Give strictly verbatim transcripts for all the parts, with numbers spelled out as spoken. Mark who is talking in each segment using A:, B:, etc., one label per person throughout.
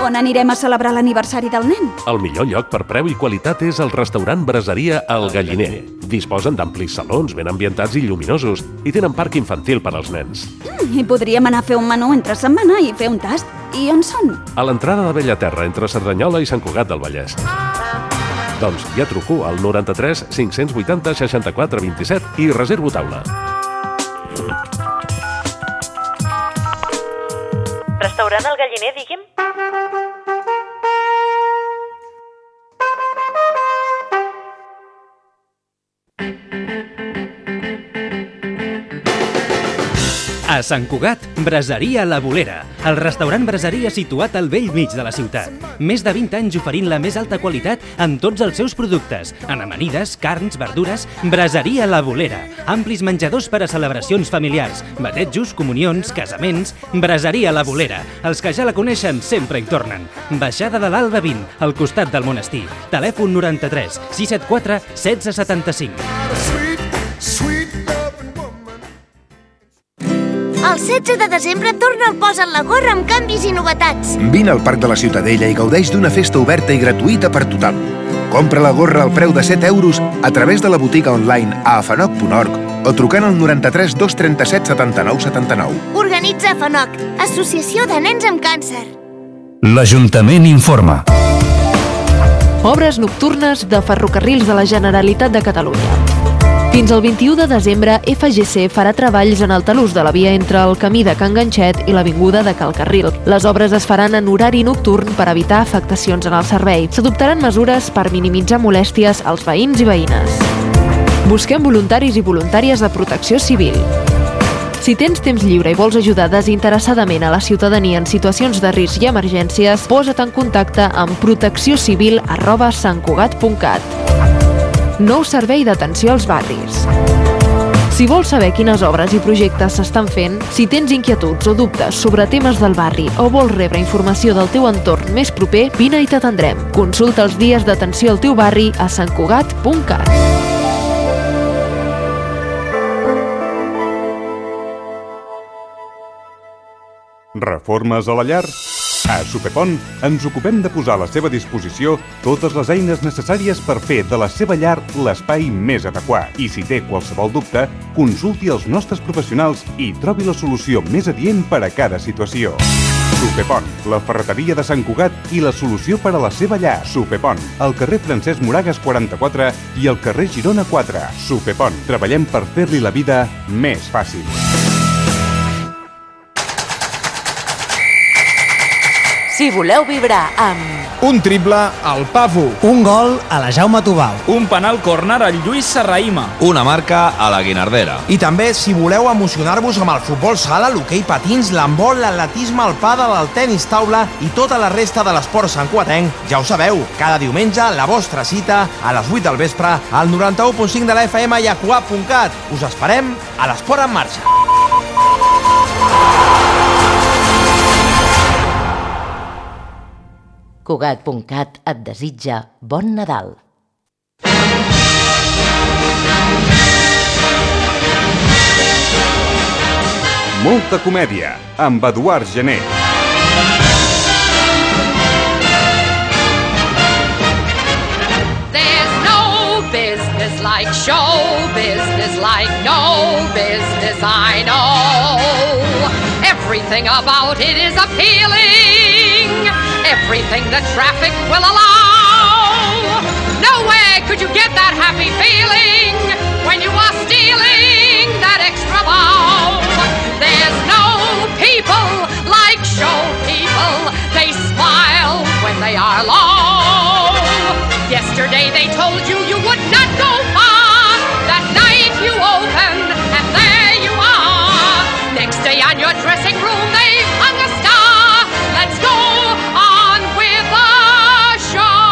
A: On anirem a celebrar l'aniversari del nen?
B: El millor lloc per preu i qualitat és el restaurant Braseria El Galliner. Disposen d'amplis salons ben ambientats i lluminosos i tenen parc infantil per als nens.
A: Mm, I podríem anar a fer un menú entre setmana i fer un tast. I on són?
B: A l'entrada de Bellaterra, entre Cerdanyola i Sant Cugat del Vallès. Doncs ja truco al noranta-tres cinc-cents vuitanta seixanta-quatre vint-i-set i reservo taula.
C: Restaurant El Galliner, digui'm?
D: A Sant Cugat, Braseria La Bolera, el restaurant braseria situat al bell mig de la ciutat. Més de vint anys oferint la més alta qualitat en tots els seus productes, en amanides, carns, verdures. Braseria La Bolera, amplis menjadors per a celebracions familiars, batejos, comunions, casaments. Braseria La Bolera, els que ja la coneixen sempre hi tornen. Baixada de l'Alba vint, al costat del monestir. Telèfon noranta-tres sis set quatre setze setanta-cinc.
E: El setze de desembre torna el Posa't la gorra amb canvis i novetats.
F: Vine al Parc de la Ciutadella i gaudeix d'una festa oberta i gratuïta per tothom. Compra la gorra al preu de set euros a través de la botiga online a afanoc punt org o trucant al noranta-tres dos trenta-set setanta-nou setanta-nou.
E: Organitza AFANOC, Associació de Nens amb Càncer.
G: L'Ajuntament informa.
H: Obres nocturnes de ferrocarrils de la Generalitat de Catalunya. Fins al vint-i-u de desembre, F G C farà treballs en el talús de la via entre el camí de Can Ganxet i l'avinguda de Cal Carril. Les obres es faran en horari nocturn per evitar afectacions en el servei. S'adoptaran mesures per minimitzar molèsties als veïns i veïnes. Busquem voluntaris i voluntàries de protecció civil. Si tens temps lliure i vols ajudar desinteressadament a la ciutadania en situacions de risc i emergències, posa't en contacte amb protecciocivil arroba santcugat punt cat. Nou servei d'atenció als barris. Si vols saber quines obres i projectes s'estan fent, si tens inquietuds o dubtes sobre temes del barri o vols rebre informació del teu entorn més proper, vine i t'atendrem. Consulta els dies d'atenció al teu barri a santcugat punt cat.
I: Reformes a la llar? A Supepont ens ocupem de posar a la seva disposició totes les eines necessàries per fer de la seva llar l'espai més adequat. I si té qualsevol dubte, consulti els nostres professionals i trobi la solució més adient per a cada situació. Supepont, la ferreteria de Sant Cugat i la solució per a la seva llar. Supepont, al carrer Francesc Moragas quaranta-quatre i al carrer Girona quatre. Supepont, treballem per fer-li la vida més fàcil.
C: Si voleu vibrar amb...
J: Un triple al Pafu.
K: Un gol a la Jaume Tubau.
L: Un penal córner al Lluís Serraïma.
M: Una marca a la Guinardera.
J: I també, si voleu emocionar-vos amb el futbol sala, l'hoquei patins, l'handbol, l'atletisme, el pàdel, el tenis taula i tota la resta de l'esport santcuatenc, ja ho sabeu, cada diumenge la vostra cita a les vuit del vespre al noranta-u punt cinc de la F M i a cuap punt cat. Us esperem a l'Esport en Marxa.
C: Cugat punt cat et desitja bon Nadal.
I: Molta comèdia, amb Eduard Gené.
N: There's no business like show business, like no business I know. Everything about it is appealing. Everything the traffic will allow. Nowhere could you get that happy feeling when you are stealing that extra bow. There's no people like show people. They smile when they are low. Yesterday they told you you would not go far. That night you opened and there you are. Next day on your dressing room they've hung a star. Let's go on with the show.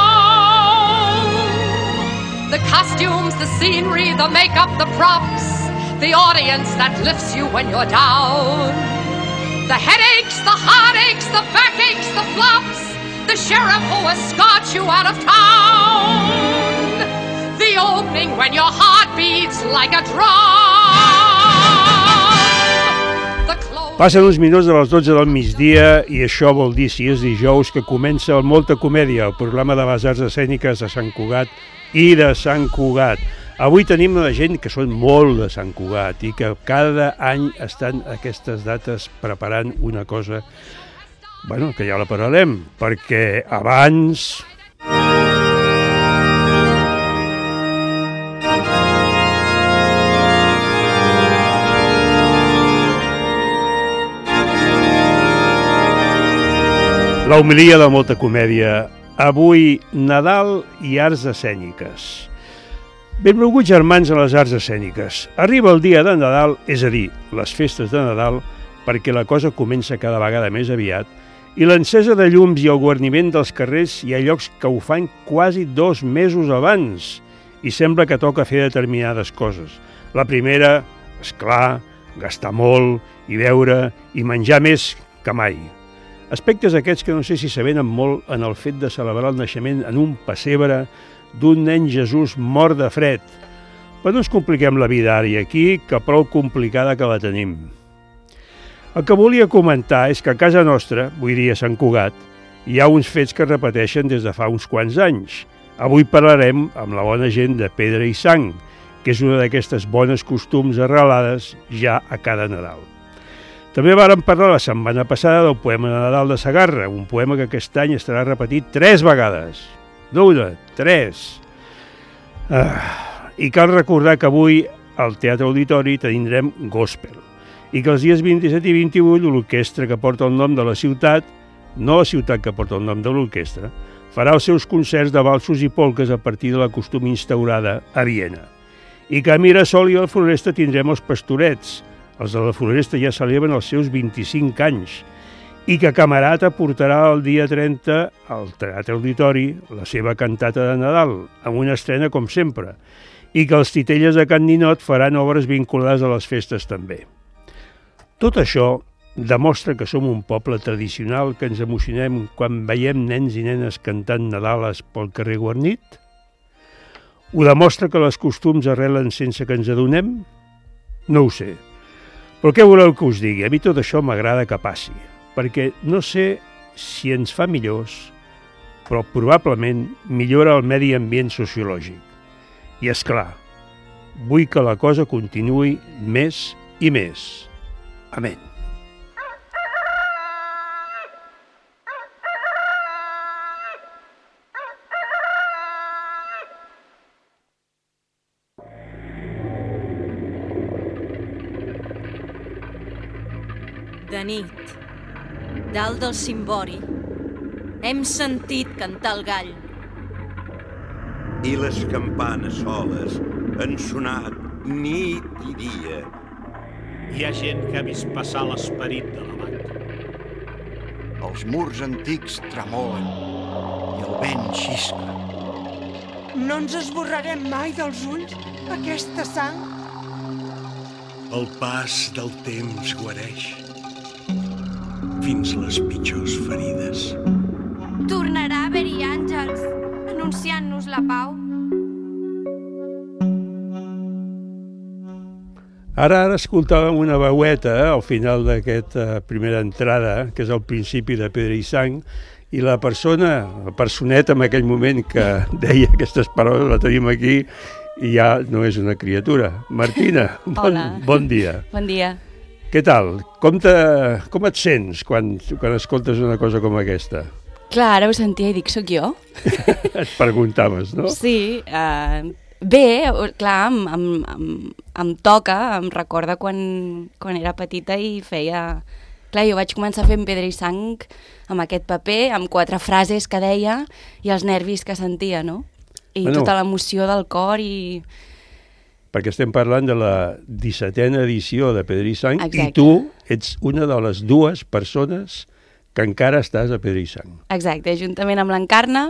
N: The costumes, the scenery, the makeup, the props, the audience that lifts you when you're down. The headaches, the heartaches, the backaches, the flops, the sheriff who escorts you out of town. The opening when your heart beats like a drum. The close
O: Passen uns minuts de les dotze del migdia i això vol dir, si és dijous, que comença el Molta Comèdia, el programa de les arts escèniques de Sant Cugat i de Sant Cugat. Avui tenim una gent que són molt de Sant Cugat i que cada any estan a aquestes dates preparant una cosa, bueno, que ja la parlarem, perquè abans... La homilia de Molta Comèdia. Avui, Nadal i arts escèniques. Benvolguts germans a les arts escèniques. Arriba el dia de Nadal, és a dir, les festes de Nadal, perquè la cosa comença cada vegada més aviat, i l'encesa de llums i el guarniment dels carrers hi ha llocs que ho fan quasi dos mesos abans, i sembla que toca fer determinades coses. La primera, esclar, gastar molt, i beure, i menjar més que mai. Aspectes aquests que no sé si s'avenen molt en el fet de celebrar el naixement en un pessebre d'un nen Jesús mort de fred. Però no ens compliquem la vida ara i aquí, que prou complicada que la tenim. El que volia comentar és que a casa nostra, vull dir a Sant Cugat, hi ha uns fets que es repeteixen des de fa uns quants anys. Avui parlarem amb la bona gent de Pedra i Sang, que és una d'aquestes bones costums arrelades ja a cada Nadal. També vàrem parlar la setmana passada del poema de Nadal de Segarra, un poema que aquest any estarà repetit tres vegades. No una, tres. Ah, I cal recordar que avui al Teatre Auditori tindrem gospel i que els dies vint-i-set i vint-i-vuit l'orquestra que porta el nom de la ciutat, no la ciutat que porta el nom de l'orquestra, farà els seus concerts de valsos i polques a partir de la costum instaurada a Viena. I que a Mirasol i al Floresta tindrem els Pastorets. Els de la Floresta ja celebren els seus vint-i-cinc anys i que Camerata portarà el dia trenta al Teatre Auditori la seva cantata de Nadal, amb una estrena com sempre, i que els Titelles de Can Ninot faran obres vinculades a les festes també. Tot això demostra que som un poble tradicional que ens emocionem quan veiem nens i nenes cantant Nadales pel carrer guarnit? Ho demostra que les costums arrelen sense que ens adonem? No ho sé. Però què voleu que us digui? A mi tot això m'agrada que passi, perquè no sé si ens fa millors, però probablement millora el medi ambient sociològic. I és clar, vull que la cosa continuï més i més. Amén.
P: De nit, dalt del cimbori, hem sentit cantar el gall.
Q: I les campanes soles han sonat nit i dia.
R: Hi ha gent que ha vist passar l'esperit de l'abat.
S: Els murs antics tremolen i el vent xiscla.
T: No ens esborrarem mai dels ulls aquesta sang?
R: El pas del temps guareix fins les pitjors ferides.
U: Tornarà a haver-hi àngels, anunciant-nos la pau.
O: Ara, ara escoltàvem una veueta eh, al final d'aquesta primera entrada, que és el principi de Pedra i Sang, i la persona, la personeta en aquell moment que deia aquestes paraules, la tenim aquí, i ja no és una criatura. Martina, bon, bon dia.
V: Bon dia.
O: Què tal? Com, te, com et sents quan, quan escoltes una cosa com aquesta?
V: Clar, ara ho sentia i dic, soc jo?
O: Et preguntaves, no?
V: Sí, uh, bé, clar, em, em, em, em toca, em recorda quan, quan era petita i feia... Clar, jo vaig començar fent Pedra i Sang amb aquest paper, amb quatre frases que deia i els nervis que sentia, no? I bueno, tota l'emoció del cor i...
O: Perquè estem parlant de la dissetena edició de Pedra i Sang. Exacte. I tu ets una de les dues persones que encara estàs a Pedra i Sang.
V: Exacte, juntament amb l'Encarna,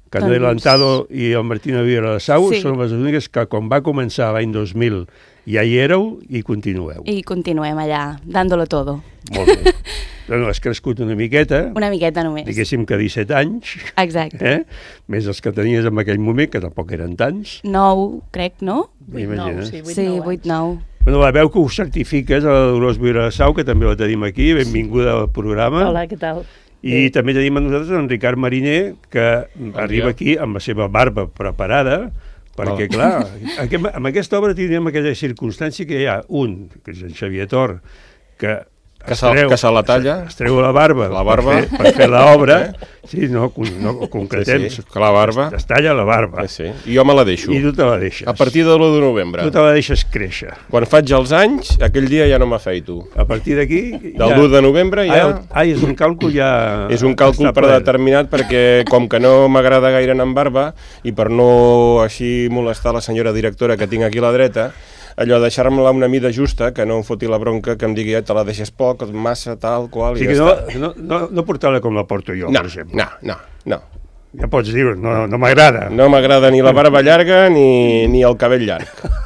O: Cano Adelantado i el Martín Viera de Sau
V: Sí.
O: són les úniques que quan va començar l'any dos mil ja hi éreu i continueu.
V: I continuem allà, dándolo todo.
O: Molt bé. No, has crescut una miqueta.
V: Una miqueta només.
O: Diguéssim que disset anys.
V: Exacte.
O: Eh? Més els que tenies en aquell moment, que tampoc eren tants.
V: Nou, crec, no?
O: vuit nou,
V: sí, vuit nou.
O: Bueno, la veu que ho certifiques, a la Dolors Viera de Sau, que també la tenim aquí, benvinguda al programa.
A: Hola, què tal?
O: I
A: Bé.
O: també tenim a nosaltres en Ricard Mariner, que arriba aquí amb la seva barba preparada, perquè, clar, aquest, amb aquesta obra tindríem aquella circumstància que hi ha un, que és en Xavier Tor, que
B: Que se, que se la talla.
O: es treu la barba,
B: la barba.
O: per fer, per fer l'obra. Sí, no, no concretem.
B: Sí, sí, que la barba.
O: Es, es talla la barba.
B: Sí, sí. I jo me la deixo.
O: I tu te la deixes.
B: A partir de l'u de novembre.
O: Tu te la deixes créixer.
B: Quan faig els anys, aquell dia ja no m'afeito.
O: A partir d'aquí...
B: Del l'u de novembre ja...
O: Ah, és un càlcul ja...
B: És un càlcul predeterminat perquè, com que no m'agrada gaire anar amb barba, i per no així molestar la senyora directora que tinc aquí a la dreta, allò deixar-me-la una mida justa, que no em foti la bronca, que em digui, ja te la deixes poc, massa, tal, qual,
O: i
B: ja
O: no,
B: està.
O: No, no, no portar-la com la porto jo,
B: no,
O: per exemple.
B: No, no, no.
O: Ja pots dir, no, no m'agrada.
B: No m'agrada ni la barba llarga ni, ni el cabell llarg.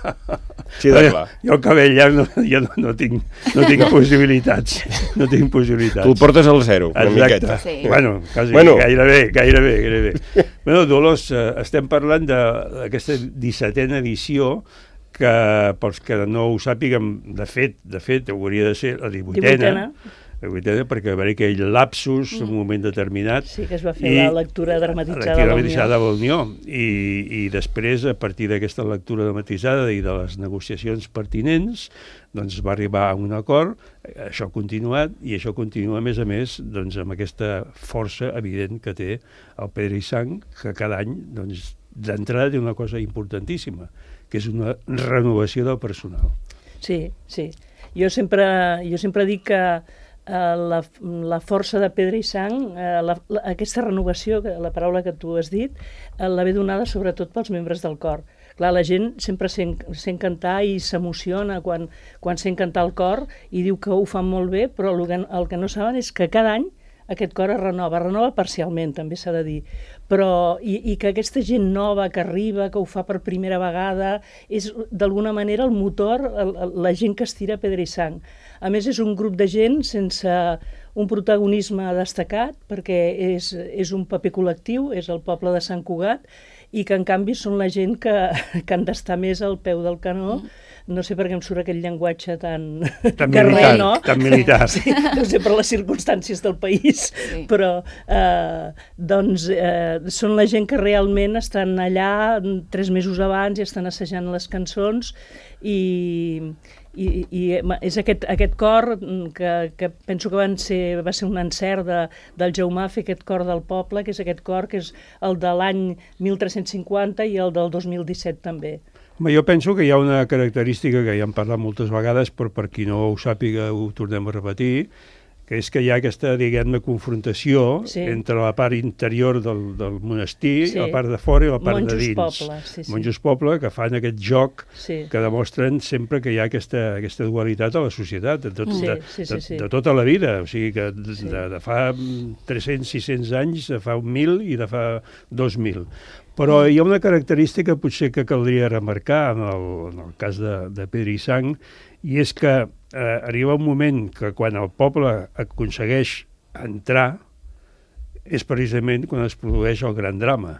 B: Sí, de clar.
O: Jo el cabell llarg no, jo no, no tinc, no tinc no. possibilitats. No tinc possibilitats.
B: Tu el portes al zero, una
O: Exacte.
B: miqueta.
O: Sí. Bueno, quasi,
B: bueno.
O: gairebé, gairebé, gairebé. Bueno, Dolors, eh, estem parlant d'aquesta dissetena edició que, pels que no ho sàpiguen, de fet, de fet, hauria de ser la divuitena, la divuitena, perquè va haver aquell lapsus, en mm. un moment determinat.
A: Sí, que es va fer i, la lectura dramatitzada
O: de la Unió. De Unió. I, I després, a partir d'aquesta lectura dramatitzada i de les negociacions pertinents, doncs va arribar a un acord, això ha continuat, i això continua, a més a més, doncs, amb aquesta força evident que té el Pedra i Sang, que cada any, doncs, d'entrada té una cosa importantíssima, que és una renovació del personal.
A: Sí, sí. Jo sempre, jo sempre dic que eh, la, la força de Pedra i Sang, eh, la, la, aquesta renovació, la paraula que tu has dit, eh, la ve donada sobretot pels membres del cor. Clar, la gent sempre sent, sent cantar i s'emociona quan, quan sent cantar el cor i diu que ho fan molt bé, però el que, el que no saben és que cada any aquest cor es renova, es renova parcialment, també s'ha de dir, però i, i que aquesta gent nova que arriba, que ho fa per primera vegada, és d'alguna manera el motor, el, la gent que estira Pedra i Sang. A més, és un grup de gent sense un protagonisme destacat, perquè és, és un paper col·lectiu, és el poble de Sant Cugat, i que en canvi són la gent que, que han d'estar més al peu del canó. No sé per què em surt aquell llenguatge tan,
O: tan militar,
A: no?
O: tan militar.
A: Sí, no sé, per les circumstàncies del país, sí. Però eh, doncs, eh, són la gent que realment estan allà tres mesos abans i estan assajant les cançons i, i, i és aquest, aquest cor que, que penso que van ser, va ser un encert de, del Jaumà fer aquest cor del poble, que és aquest cor que és el de l'any mil tres-cents cinquanta i el del dos mil disset també.
O: Home, jo penso que hi ha una característica que ja hem parlat moltes vegades, però per qui no ho sàpiga ho tornem a repetir, que és que hi ha aquesta, diguem-ne, confrontació sí. entre la part interior del, del monestir, sí. la part de fora i la part
A: Monjos
O: de dins.
A: Poble, sí, sí.
O: Monjos Poble, que fan aquest joc
A: sí.
O: que demostren sempre que hi ha aquesta, aquesta dualitat a la societat, de, tot,
A: sí,
O: de,
A: sí, sí, sí.
O: de, de tota la vida. O sigui que de, sí. de, de fa tres-cents sis-cents anys, de fa mil i de fa dos mil. Però hi ha una característica potser que caldria remarcar en el, en el cas de, de Pedra i Sang, i és que eh, arriba un moment que quan el poble aconsegueix entrar és precisament quan es produeix el gran drama.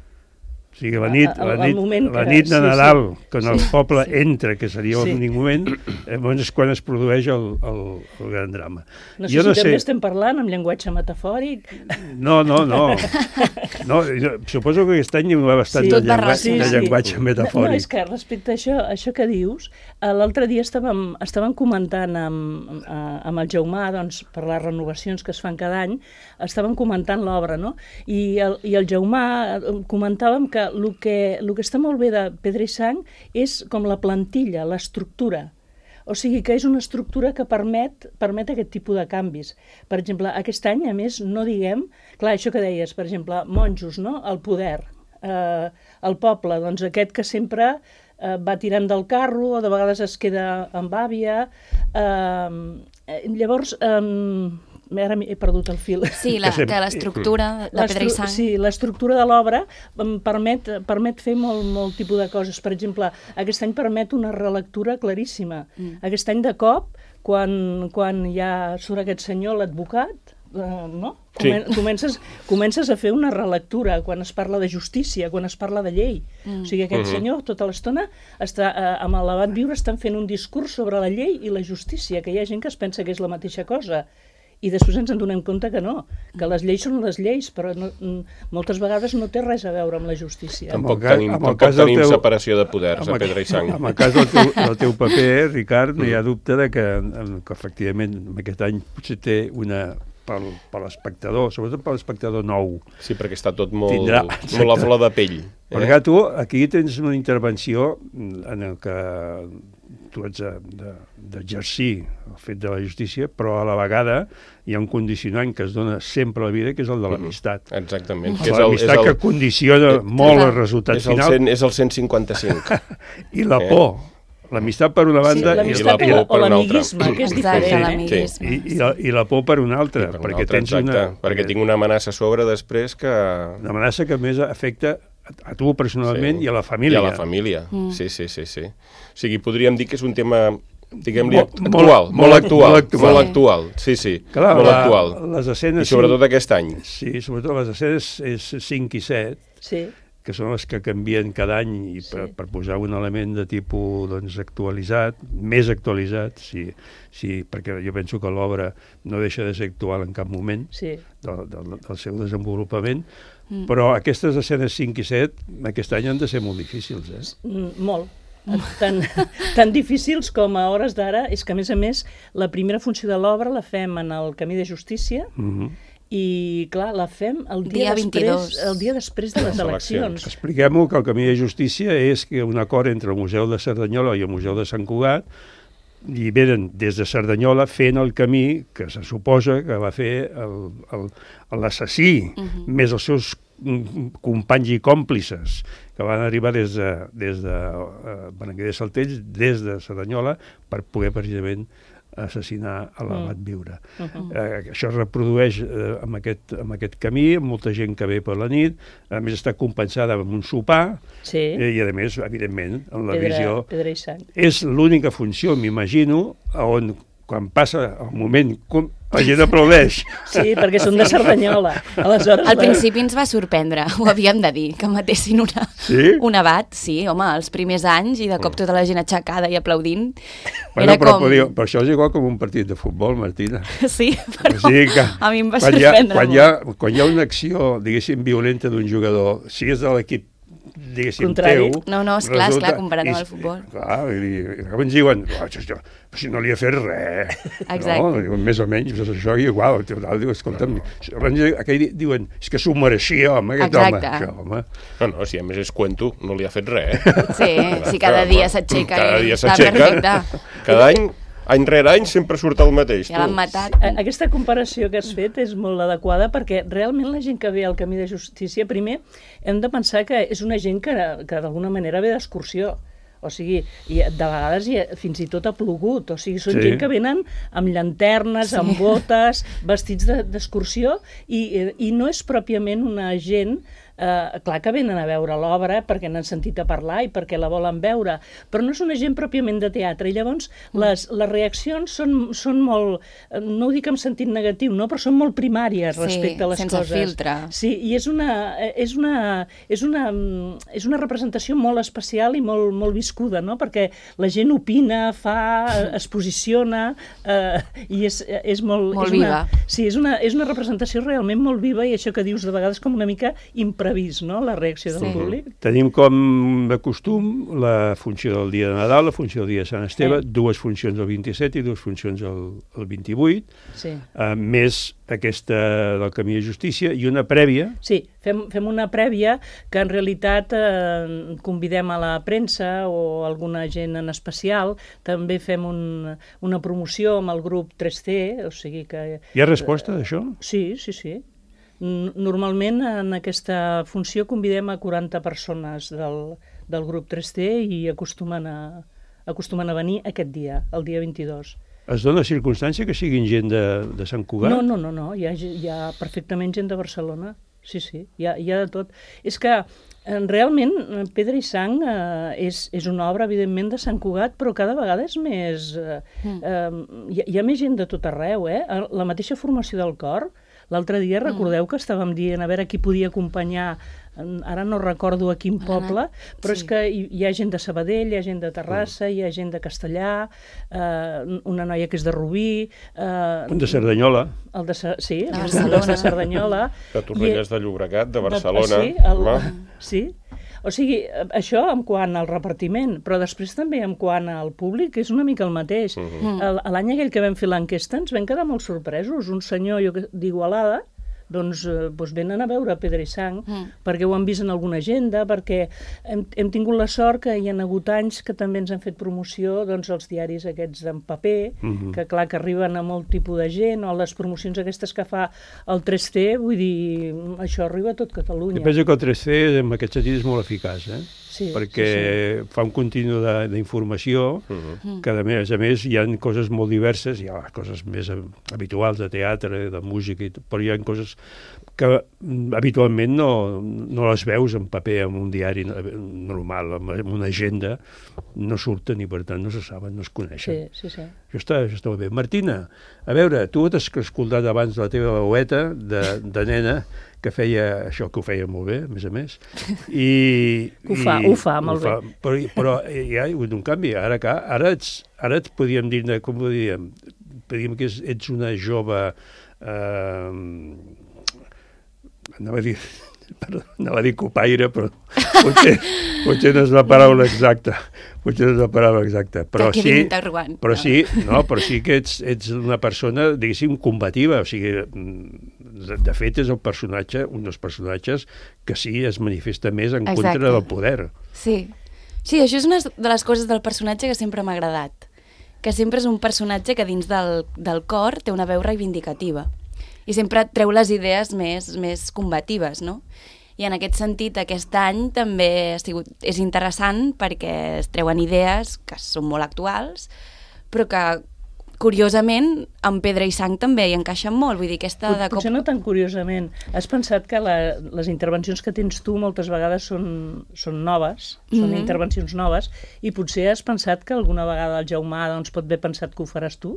O: O sigui, la nit, la nit, la nit de Nadal, sí, sí. quan el poble sí. entra, que seria l'únic sí. moment, llavors és quan es produeix el, el, el gran drama.
A: No sé jo si no també sé... estem parlant amb llenguatge metafòric.
O: No, no, no. no jo, suposo que aquest any hi va bastant sí, de, llengua... sí, de llenguatge sí. metafòric.
A: No, és que respecte a això, això que dius, l'altre dia estàvem, estàvem comentant amb, amb el Jaumà, doncs, per les renovacions que es fan cada any, estàvem comentant l'obra, no? I el, i el Jaumà comentàvem que el que, el que està molt bé de Pedra i Sang és com la plantilla, l'estructura. O sigui que és una estructura que permet, permet aquest tipus de canvis. Per exemple, aquest any, a més, no diguem... Clar, això que deies, per exemple, monjos, no? El poder, eh, el poble, doncs aquest que sempre eh, va tirant del carro, o de vegades es queda amb àvia. Eh, llavors... Eh, ara he perdut el fil.
V: Sí, la, que l'estructura de Pedra i Sang.
A: Sí, l'estructura de l'obra em permet, permet fer molt, molt tipus de coses. Per exemple, aquest any permet una relectura claríssima. Mm. Aquest any de cop, quan, quan ja surt aquest senyor, l'advocat, Uh, no?
B: Sí.
A: Comences, comences a fer una relectura quan es parla de justícia, quan es parla de llei. Mm. O sigui, aquest uh-huh. senyor tota l'estona està, uh, amb el L'abat Viure estan fent un discurs sobre la llei i la justícia, que hi ha gent que es pensa que és la mateixa cosa. I després ens en donem compte que no, que les lleis són les lleis, però no, moltes vegades no té res a veure amb la justícia.
B: Tampoc tenim, tampoc tenim teu, separació de poders a Pedra i Sang.
O: En el cas del teu, del teu paper, Ricard, no hi ha dubte de que, que efectivament aquest any potser té una... per l'espectador, sobretot per l'espectador nou.
B: Sí, perquè està tot molt, tindrà, molt a flor de pell. Eh?
O: Perquè tu aquí tens una intervenció en el que tu ets d'exercir el fet de la justícia, però a la vegada hi ha un condicionant que es dona sempre a la vida, que és el de l'amistat.
B: Mm, exactament.
O: L'amistat que, que condiciona eh, molt el resultat
B: és
O: final.
B: El cent, és el cent cinquanta-cinc.
O: I la por. Eh? L'amistat per una banda
A: sí, i la por per una altra. Que és diferent,
B: sí.
O: I, i, la, I la por per una altra.
B: Per
O: perquè
B: una altra,
O: tens una,
B: perquè tinc una amenaça a sobre després que...
O: Una amenaça que més afecta a tu personalment
B: sí.
O: i a la família.
B: I a la família, mm. sí, sí, sí, sí. O sigui, podríem dir que és un tema, diguem-li, actual,
O: molt,
B: molt actual,
O: molt actual.
B: Molt actual, sí, sí,
O: Clar,
B: molt
O: la,
B: actual.
O: Les escenes...
B: I sobretot aquest any.
O: Sí, sobretot les escenes és cinc i set.
A: Sí.
O: Que són les que canvien cada any i per, sí. per posar un element de tipus doncs, actualitzat, més actualitzat, sí, sí, perquè jo penso que l'obra no deixa de ser actual en cap moment
A: sí.
O: del, del, del seu desenvolupament, mm. però aquestes escenes cinc i set aquest any han de ser molt difícils. Eh?
A: Mm, molt. Tan, tan difícils com a hores d'ara, és que a més a més la primera funció de l'obra la fem en el Camí de Justícia, mm-hmm. i, clar, la fem el dia, dia després, el dia després de les eleccions.
O: Expliquem-ho, que el Camí de Justícia és que un acord entre el Museu de Cerdanyola i el Museu de Sant Cugat i venen des de Cerdanyola fent el camí que se suposa que va fer l'assassí, uh-huh. més els seus companys i còmplices que van arribar des de, des de uh, Berenguer de Saltells, des de Cerdanyola, per poder precisament assassinar a l'Abat Viure. Uh-huh. Eh, això es reprodueix eh, amb, aquest, amb aquest camí, amb molta gent que ve per la nit, a més està compensada amb un sopar,
A: sí.
O: eh, i a més, evidentment, en la
A: pedra,
O: visió...
A: Pedra i Sang.
O: És l'única funció, m'imagino, on quan passa el moment, com la gent aplaudeix.
A: Sí, perquè són de Cerdanyola. Aleshores,
V: al principi ens va sorprendre, ho havíem de dir, que matessin una,
O: sí?
V: un abat, sí, home, els primers anys, i de cop tota la gent aixecada i aplaudint.
O: Bueno, Era però, com... Podíeu, però això és igual com un partit de futbol, Martina.
V: Sí, però
O: o sigui que,
V: a mi em va
O: quan
V: sorprendre
O: hi ha, quan, hi ha, quan hi ha una acció, diguéssim, violenta d'un jugador, si és de l'equip diguéssim,
A: contrari.
O: Teu...
V: No, no, esclar, resulta, esclar, comparant amb el futbol.
O: Clar, i, i ens diuen, oh, això, si no li ha fet res.
V: Exacte.
O: No, diuen, més o menys, doncs això igual, el teu dalt diu, escolta'm, no. aquell diuen, és que s'ho mereixia, home, aquest
V: Exacte.
O: home. Això, home.
B: No, no, si a més és cuento, no li ha fet res.
V: Sí, si cada dia s'aixeca
B: cada
V: i
B: dia
V: està perfecte.
B: Cada any, any rere any, sempre surt el mateix.
V: Ja l'han matat.
A: Aquesta comparació que has fet és molt adequada perquè realment la gent que ve al Camí de Justícia, primer, hem de pensar que és una gent que, que d'alguna manera ve d'excursió. O sigui, i de vegades hi ha, fins i tot ha plogut. O sigui, són sí. gent que venen amb llanternes, sí. amb botes, vestits d'excursió, i, i no és pròpiament una gent... Uh, clar que venen a veure l'obra perquè n'han sentit a parlar i perquè la volen veure, però no és una gent pròpiament de teatre, i llavors les, les reaccions són, són molt, no ho dic en sentit negatiu, no? Però són molt primàries respecte
V: sí,
A: a les
V: sense
A: coses.
V: Filtre.
A: Sí, i és una, és, una, és, una, és una representació molt especial i molt, molt viscuda, no? Perquè la gent opina, fa, es posiciona, uh, i és, és molt...
V: Molt
A: és
V: viva.
A: Una, sí, és una, és una representació realment molt viva, i això que dius de vegades com una mica imprevist, no?, la reacció del sí. públic.
O: Tenim com de costum la funció del dia de Nadal, la funció del dia de Sant Esteve, eh. dues funcions el vint-i-set i dues funcions el, el vint-i-vuit,
A: sí.
O: uh, més aquesta del Camí de Justícia i una prèvia.
A: Sí, fem, fem una prèvia que en realitat eh, convidem a la premsa o alguna gent en especial, també fem un, una promoció amb el grup tres C, o sigui que...
O: Hi ha resposta d'això?
A: Sí, sí, sí. Normalment en aquesta funció convidem a quaranta persones del, del grup tres C i acostumen a, acostumen a venir aquest dia, el dia vint-i-dos.
O: Es dona circumstància que siguin gent de, de Sant Cugat?
A: No, no, no, no. Hi ha, hi ha perfectament gent de Barcelona. Sí, sí, hi ha, hi ha de tot. És que eh, realment Pedra i Sang eh, és, és una obra, evidentment, de Sant Cugat, però cada vegada és més... Eh, eh, hi, hi ha més gent de tot arreu, eh? La mateixa formació del cor. L'altre dia recordeu que estàvem dient a veure qui podia acompanyar, ara no recordo a quin poble, però és que hi, hi ha gent de Sabadell, hi ha gent de Terrassa, hi ha gent de Castellà, eh, una noia que és de Rubí... Eh,
O: de Cerdanyola.
A: El de, sí, els de Cerdanyola.
B: De Torrelles de Llobregat, de Barcelona.
A: Sí, el, sí. O sigui, això en quant al repartiment, però després també en quant al públic és una mica el mateix. Uh-huh. L'any aquell que vam fer l'enquesta ens vam quedar molt sorpresos. Un senyor d'Igualada, doncs, eh, doncs venen a veure Pedra i Sang, mm. perquè ho han vist en alguna agenda, perquè hem, hem tingut la sort que hi ha hagut anys que també ens han fet promoció doncs, els diaris aquests en paper, mm-hmm. que clar que arriben a molt tipus de gent, o les promocions aquestes que fa el tres C, vull dir, això arriba a tot Catalunya.
O: Jo penso que el tres C en aquest sentit és molt eficaç, eh? Sí, perquè sí, sí. fa un continu d'informació uh-huh. que a més a més hi ha coses molt diverses, hi ha coses més habituals de teatre, de música, però hi ha coses que habitualment no, no les veus en paper, en un diari normal, en una agenda, no surten i per tant no se saben, no es coneixen.
A: Sí, sí, sí.
O: Això està, això està molt bé. Martina, a veure, tu t'has escoltat abans la teva veueta de, de nena, que feia això, que ho feia molt bé, a més a més. I,
A: ho fa, i, ho fa molt ho fa. bé.
O: Però, però hi ha hagut un canvi. Ara, ara, ets, ara et podíem dir, com ho diríem, podíem que ets una jove... Eh, anava a dir... Perdó, anava a dir copaire, però potser, potser no és la paraula exacta. Potser no és la paraula exacta. Però sí, però sí, no, però sí que ets, ets una persona, diguéssim, combativa. O sigui, de fet, és el personatge, un dels personatges que sí es manifesta més en Exacte. Contra del poder.
V: Sí. Sí, això és una de les coses del personatge que sempre m'ha agradat. Que sempre és un personatge que dins del, del cor té una veu reivindicativa. I sempre treu les idees més, més combatives, no? I en aquest sentit, aquest any també ha sigut, és interessant perquè es treuen idees que són molt actuals, però que, curiosament, amb Pedra i Sang també hi encaixen molt. Vull dir, aquesta de
A: Potser cop... no tan curiosament. Has pensat que la, les intervencions que tens tu moltes vegades són, són noves, són mm-hmm. intervencions noves, i potser has pensat que alguna vegada el Jaumà doncs, pot haver pensat que ho faràs tu?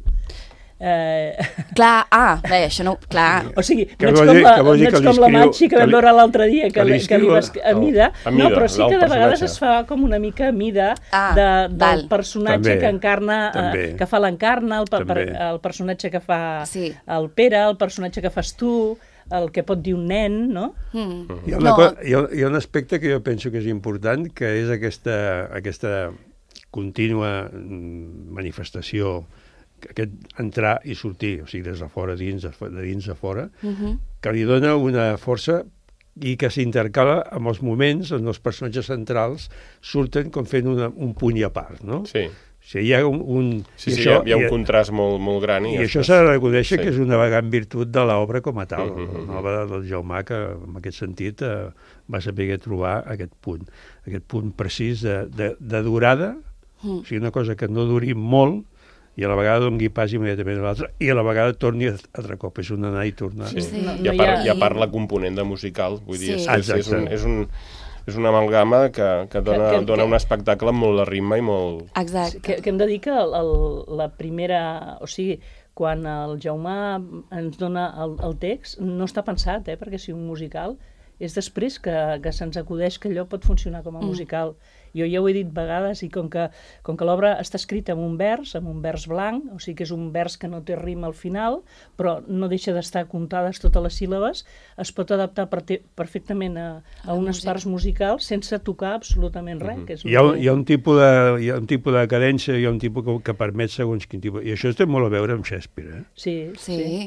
V: Eh... Clar, ah, bé, això no... Clar.
A: O sigui, no ets com la, no ets com la Matxi que vam veure l'altre dia, que, que, que li vas a mida, a mida, no, però sí que de vegades es fa com una mica a mida ah, de, del val. personatge també, que encarna, eh, que fa l'encarna, el, per, el personatge que fa sí. el Pere, el personatge que fas tu, el que pot dir un nen, no?
O: Mm. Hi, ha una, no. hi, ha, hi ha un aspecte que jo penso que és important, que és aquesta, aquesta contínua manifestació, aquest entrar i sortir, o sigui, des de fora dins, de dins a fora, uh-huh. que li dona una força i que s'intercala amb els moments on els personatges centrals surten com fent una, un punt i a part, no?
B: Sí.
O: O sigui, hi ha un... un
B: sí, sí, això, hi, ha, hi ha un contrast molt, molt gran.
O: I, i això s'ha de reconèixer sí. que és una gran virtut de l'obra com a tal, uh-huh. l'obra del Jaumà, que en aquest sentit eh, va saber trobar aquest punt, aquest punt precís de, de, de durada, uh-huh. o sigui, una cosa que no duri molt, i a la vegada doni pas immediatament a l'altre, i a la vegada torni altre cop, és un anar i tornar.
B: Sí. Sí. No, no I, a part, I a part la component de musical, vull dir, sí. és, és, un, és, un, és una amalgama que, que dona, que, que, dona un espectacle amb molt de ritme i molt...
V: Exacte.
A: Que, que hem de dir que el, el, la primera... O sigui, quan el Jaumà ens dona el, el text, no està pensat, eh, perquè si un musical és després que, que se'ns acudeix que allò pot funcionar com a mm. musical. Jo ja ho he dit vegades, i com que, com que l'obra està escrita en un vers, en un vers blanc, o sigui que és un vers que no té rima al final, però no deixa d'estar comptades totes les síl·labes, es pot adaptar per perfectament a, a unes música. parts musicals sense tocar absolutament res. Mm-hmm. Que és
O: hi, ha, hi, ha un tipus de, hi ha un tipus de cadència, hi ha un tipus que, que permet segons quin tipus... I això té molt a veure amb Shakespeare, eh?
A: Sí, sí. sí.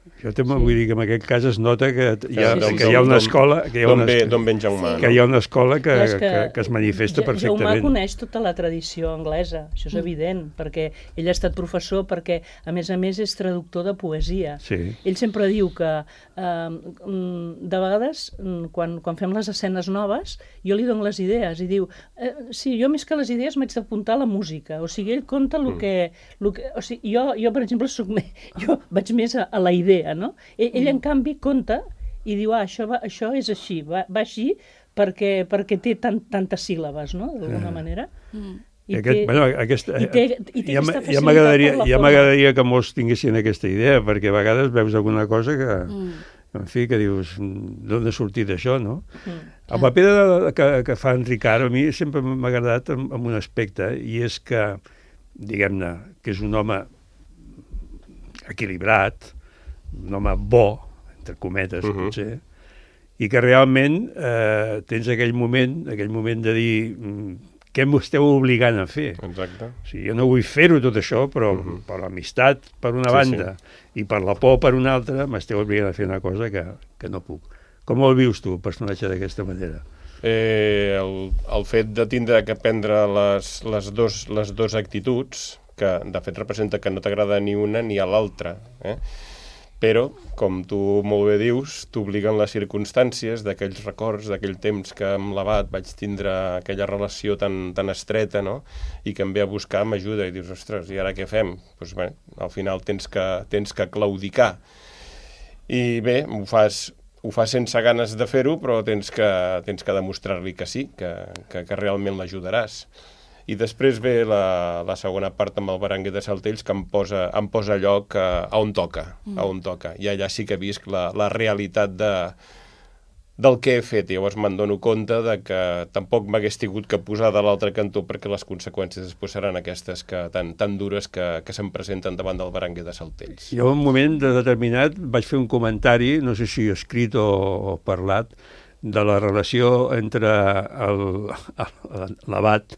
O: Jo també vull dir que en aquest cas es nota que hi ha,
B: Sí, sí,
O: que hi ha una
B: d'on-
O: escola... Que hi ha
B: d'on
O: una,
B: ve- d'on ve en Jaumà,
O: que
B: no?
O: hi ha una escola que,
A: Clar, és
O: que, que, es manifesta
A: Ja- Jaumà
O: perfectament.
A: coneix tota la tradició anglesa, això és evident, perquè ell ha estat professor, perquè a més a més és traductor de poesia.
O: Sí.
A: Ell sempre diu que eh, de vegades, quan, quan fem les escenes noves, jo li dono les idees i diu, eh, sí, jo més que les idees m'haig d'apuntar a la música, o sigui, ell conta el
B: Mm.
A: que... Lo que o sigui, jo, jo, per exemple, soc me, jo vaig més a, a la idea, no? Ell, ell en canvi, conta i diu, ah, això, va, això és així, va, va així perquè, perquè té tant, tantes síl·labes, no?, d'alguna
O: Ah.
A: manera.
V: Mm.
A: I
O: Aquest,
A: té,
O: bueno, aquesta,
A: i té, i té
O: ja,
A: aquesta
O: ja
A: facilitat
O: m'agradaria
A: per la
O: ja
A: forma.
O: m'agradaria que molts tinguessin aquesta idea, perquè a vegades veus alguna cosa que,
V: Mm.
O: en fi, que dius, d'on ha sortit això, no?
A: Mm.
O: El paper de, que, que fa en Ricard a mi sempre m'ha agradat en, en un aspecte, i és que, diguem-ne, que és un home equilibrat, un home bo, entre cometes,
B: Mhm.
O: potser, i que realment eh, tens aquell moment, aquell moment de dir mm, què m'esteu obligant a fer?
B: Exacte.
O: O sigui, jo no vull fer-ho tot això, però uh -huh. per l'amistat per una
B: Sí,
O: banda i per la por per una altra m'esteu obligant a fer una cosa que, que no puc. Com el vius tu, el personatge d'aquesta manera?
B: Eh, el, el fet de tindre que prendre les, les, dos, les dos actituds, que de fet representa que no t'agrada ni una ni a l'altra, eh? Però, com tu molt bé dius, t'obliguen les circumstàncies d'aquells records, d'aquell temps que amb l'abat vaig tindre aquella relació tan, tan estreta, no?, i que em ve a buscar amb ajuda, i dius, ostres, i ara què fem? Doncs bé, al final tens que, tens que claudicar. I bé, ho fas, ho fas sense ganes de fer-ho, però tens que, tens que demostrar-li que sí, que, que, que realment l'ajudaràs. I després ve la, la segona part amb el Berenguer de Saltells, que em posa, em posa lloc a, a on toca,
V: Mm.
B: a on toca. I allà sí que visc la, la realitat de, del que he fet. I llavors me'n dono compte de que tampoc m'hagués tingut que posar de l'altre cantó, perquè les conseqüències després seran aquestes que, tan, tan dures que, que se'm presenten davant del Berenguer de Saltells.
O: Jo en un moment de determinat vaig fer un comentari, no sé si escrit o, o parlat, de la relació entre el- el- l'abat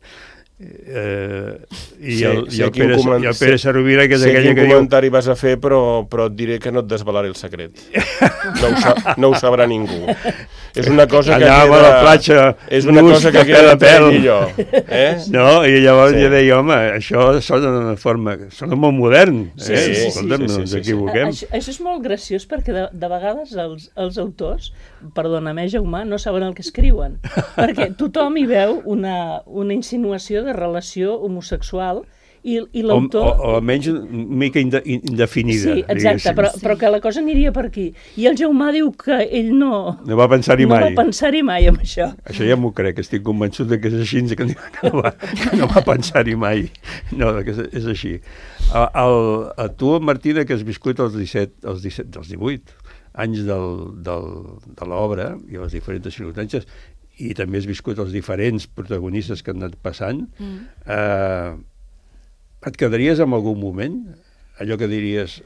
O: eh, i,
B: Sí,
O: el,
B: sí,
O: i, el
B: aquí un
O: Pere,
B: coment-
O: i el Pere Sarovira, que és
B: sí,
O: aquella
B: quin
O: que diu...
B: comentari vas a fer, però, però et diré que no et desvelaré el secret. No ho, sa, no ho sabrà ningú. És una cosa que
O: Allà
B: queda...
O: a la platja,
B: és una
O: nus,
B: cosa que
O: cafè
B: queda
O: de pèl.
B: entre ell i jo. Eh?
O: No, i llavors
B: Sí.
O: jo deia, home, això sona d'una forma... Sona molt modern,
A: Sí,
O: eh?
A: sí, sí,
O: Escolta'm,
B: sí, sí,
O: no ens
B: sí, sí.
O: equivoquem.
A: Això, això és molt graciós perquè de, de vegades els, els autors, perdona'm, eh, Jaume, no saben el que escriuen. Perquè tothom hi veu una, una insinuació de relació homosexual i, i
O: O,
A: l'autor...
O: o, o almenys una mica inde, indefinida.
A: Sí, exacte,
O: diguéssim.
A: però, però que la cosa aniria per aquí. I el Jaumà diu que ell no...
O: No va pensar-hi
A: no
O: mai.
A: va pensar-hi mai amb això.
O: Això ja m'ho crec, estic convençut de que és així, que no, que no va, que no va pensar-hi mai. No, que és, és així. A, el, a tu, Martina, que has viscut els disset, els disset, els divuit anys del, del, de l'obra i les diferents circumstàncies, i també has viscut els diferents protagonistes que han anat passant,
V: Mm.
O: eh, et quedaries en algun moment? Allò que diries,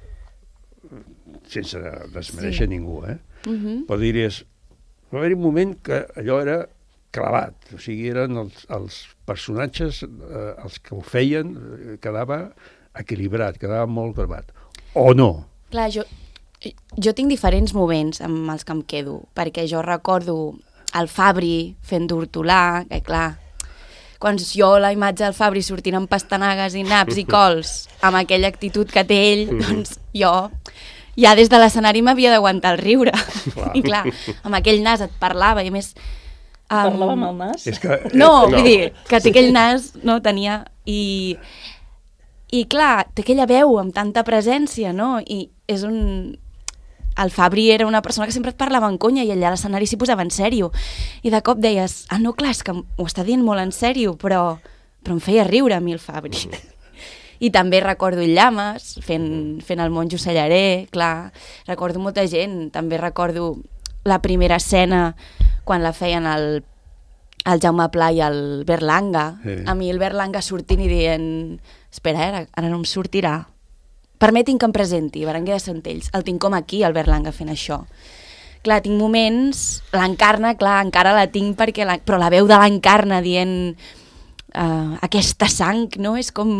O: sense desmereixer
V: Sí.
O: ningú, eh?
V: Mhm.
O: Però diries, va haver un moment que allò era clavat, o sigui, eren els, els personatges, eh, els que ho feien, eh, quedava equilibrat, quedava molt clavat. O no?
V: Clar, jo, jo tinc diferents moments amb els que em quedo, perquè jo recordo el Fabri fent d'hortolà, que clar, quan jo la imatge del Fabri sortint amb pastanagues i naps i cols, amb aquella actitud que té ell, doncs jo ja des de l'escenari m'havia d'aguantar el riure.
O: Clar.
V: I clar, amb aquell nas et parlava, i a més... Um,
A: Parlava amb el nas?
O: És que,
V: No,
O: no.
V: vull dir, que té aquell nas, no, tenia... I, i clar, té aquella veu amb tanta presència, no? I és un... El Fabri era una persona que sempre et parlava en conya i allà a l'escenari s'hi posava en sèrio. I de cop deies, ah, no, clar, és que ho està dient molt en sèrio, però, però em feia riure a mi el Fabri. I també recordo el Llames fent, fent el monjo Cellarer, clar, recordo molta gent, també recordo la primera escena quan la feien el, el Jaume Pla i el Berlanga.
O: Sí.
V: A mi el Berlanga sortint i dient, espera, ara, ara no em sortirà. Permetin que em presenti, Berenguer de Saltells. El tinc com aquí, el Berlanga, fent això. Clar, tinc moments... L'Encarna, clar, encara la tinc, perquè la, però la veu de l'Encarna dient uh, aquesta sang, no? És com...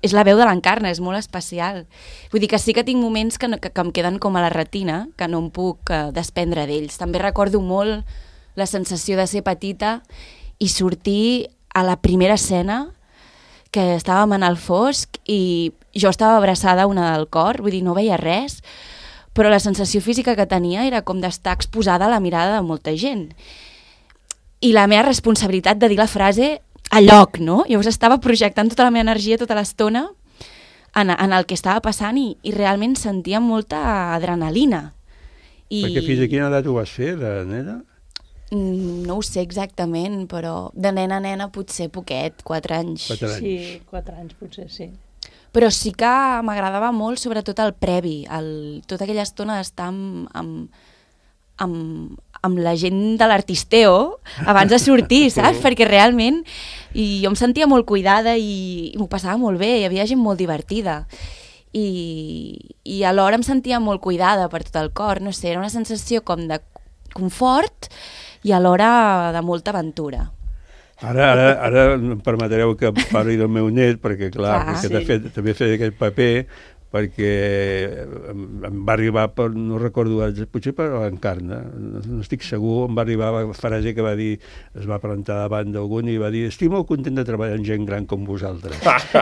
V: és la veu de l'Encarna, és molt especial. Vull dir que sí que tinc moments que, no, que, que em queden com a la retina, que no em puc uh, desprendre d'ells. També recordo molt la sensació de ser petita i sortir a la primera escena, que estàvem en el fosc i jo estava abraçada una del cor, vull dir, no veia res, però la sensació física que tenia era com d'estar exposada a la mirada de molta gent. I la meva responsabilitat de dir la frase a lloc, no? Llavors estava projectant tota la meva energia tota l'estona en, en el que estava passant i, i realment sentia molta adrenalina. I...
O: Perquè fins a quina edat ho vas fer, de nena?
V: No ho sé exactament, però de nena a nena potser poquet, quatre anys.
O: Quatre anys.
A: Sí, quatre anys potser, sí.
V: Però sí que m'agradava molt, sobretot el previ, el, tota aquella estona d'estar amb, amb, amb, amb la gent de l'artisteo abans de sortir, saps? Perquè realment i jo em sentia molt cuidada i, i m'ho passava molt bé, hi havia gent molt divertida. I, i alhora em sentia molt cuidada per tot el cor, no sé, era una sensació com de confort i alhora de molta aventura.
O: Ara, ara, ara em permetreu que parli del meu net, perquè clar,
V: Clar,
O: que
V: sí.
O: fet, també he fet aquest paper, perquè em, em va arribar, per, no recordo, potser per l'Encarna, no, no estic segur, em va arribar la frase que va dir, es va presentar davant d'algun i va dir, estic molt content de treballar amb gent gran com vosaltres.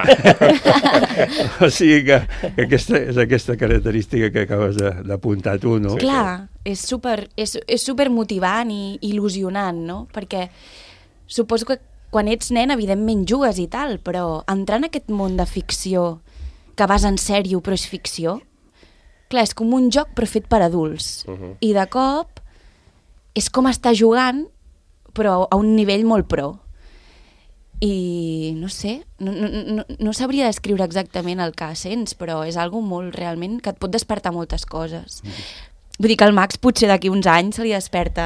O: O sigui que, que aquesta, és aquesta característica que acabes d'apuntar tu, no?
V: Sí, clar, és super, és, és super motivant i il·lusionant, no? Perquè suposo que quan ets nen, evidentment jugues i tal, però entrar en aquest món de ficció que vas en sèrio però és ficció, clar, és com un joc però fet per adults. Uh-huh. I de cop és com estar jugant però a un nivell molt pro. I no sé, no, no, no, no sabria descriure exactament el que sents, però és algo molt realment que et pot despertar moltes coses. Uh-huh. Vull dir que el Max potser d'aquí uns anys se li desperta...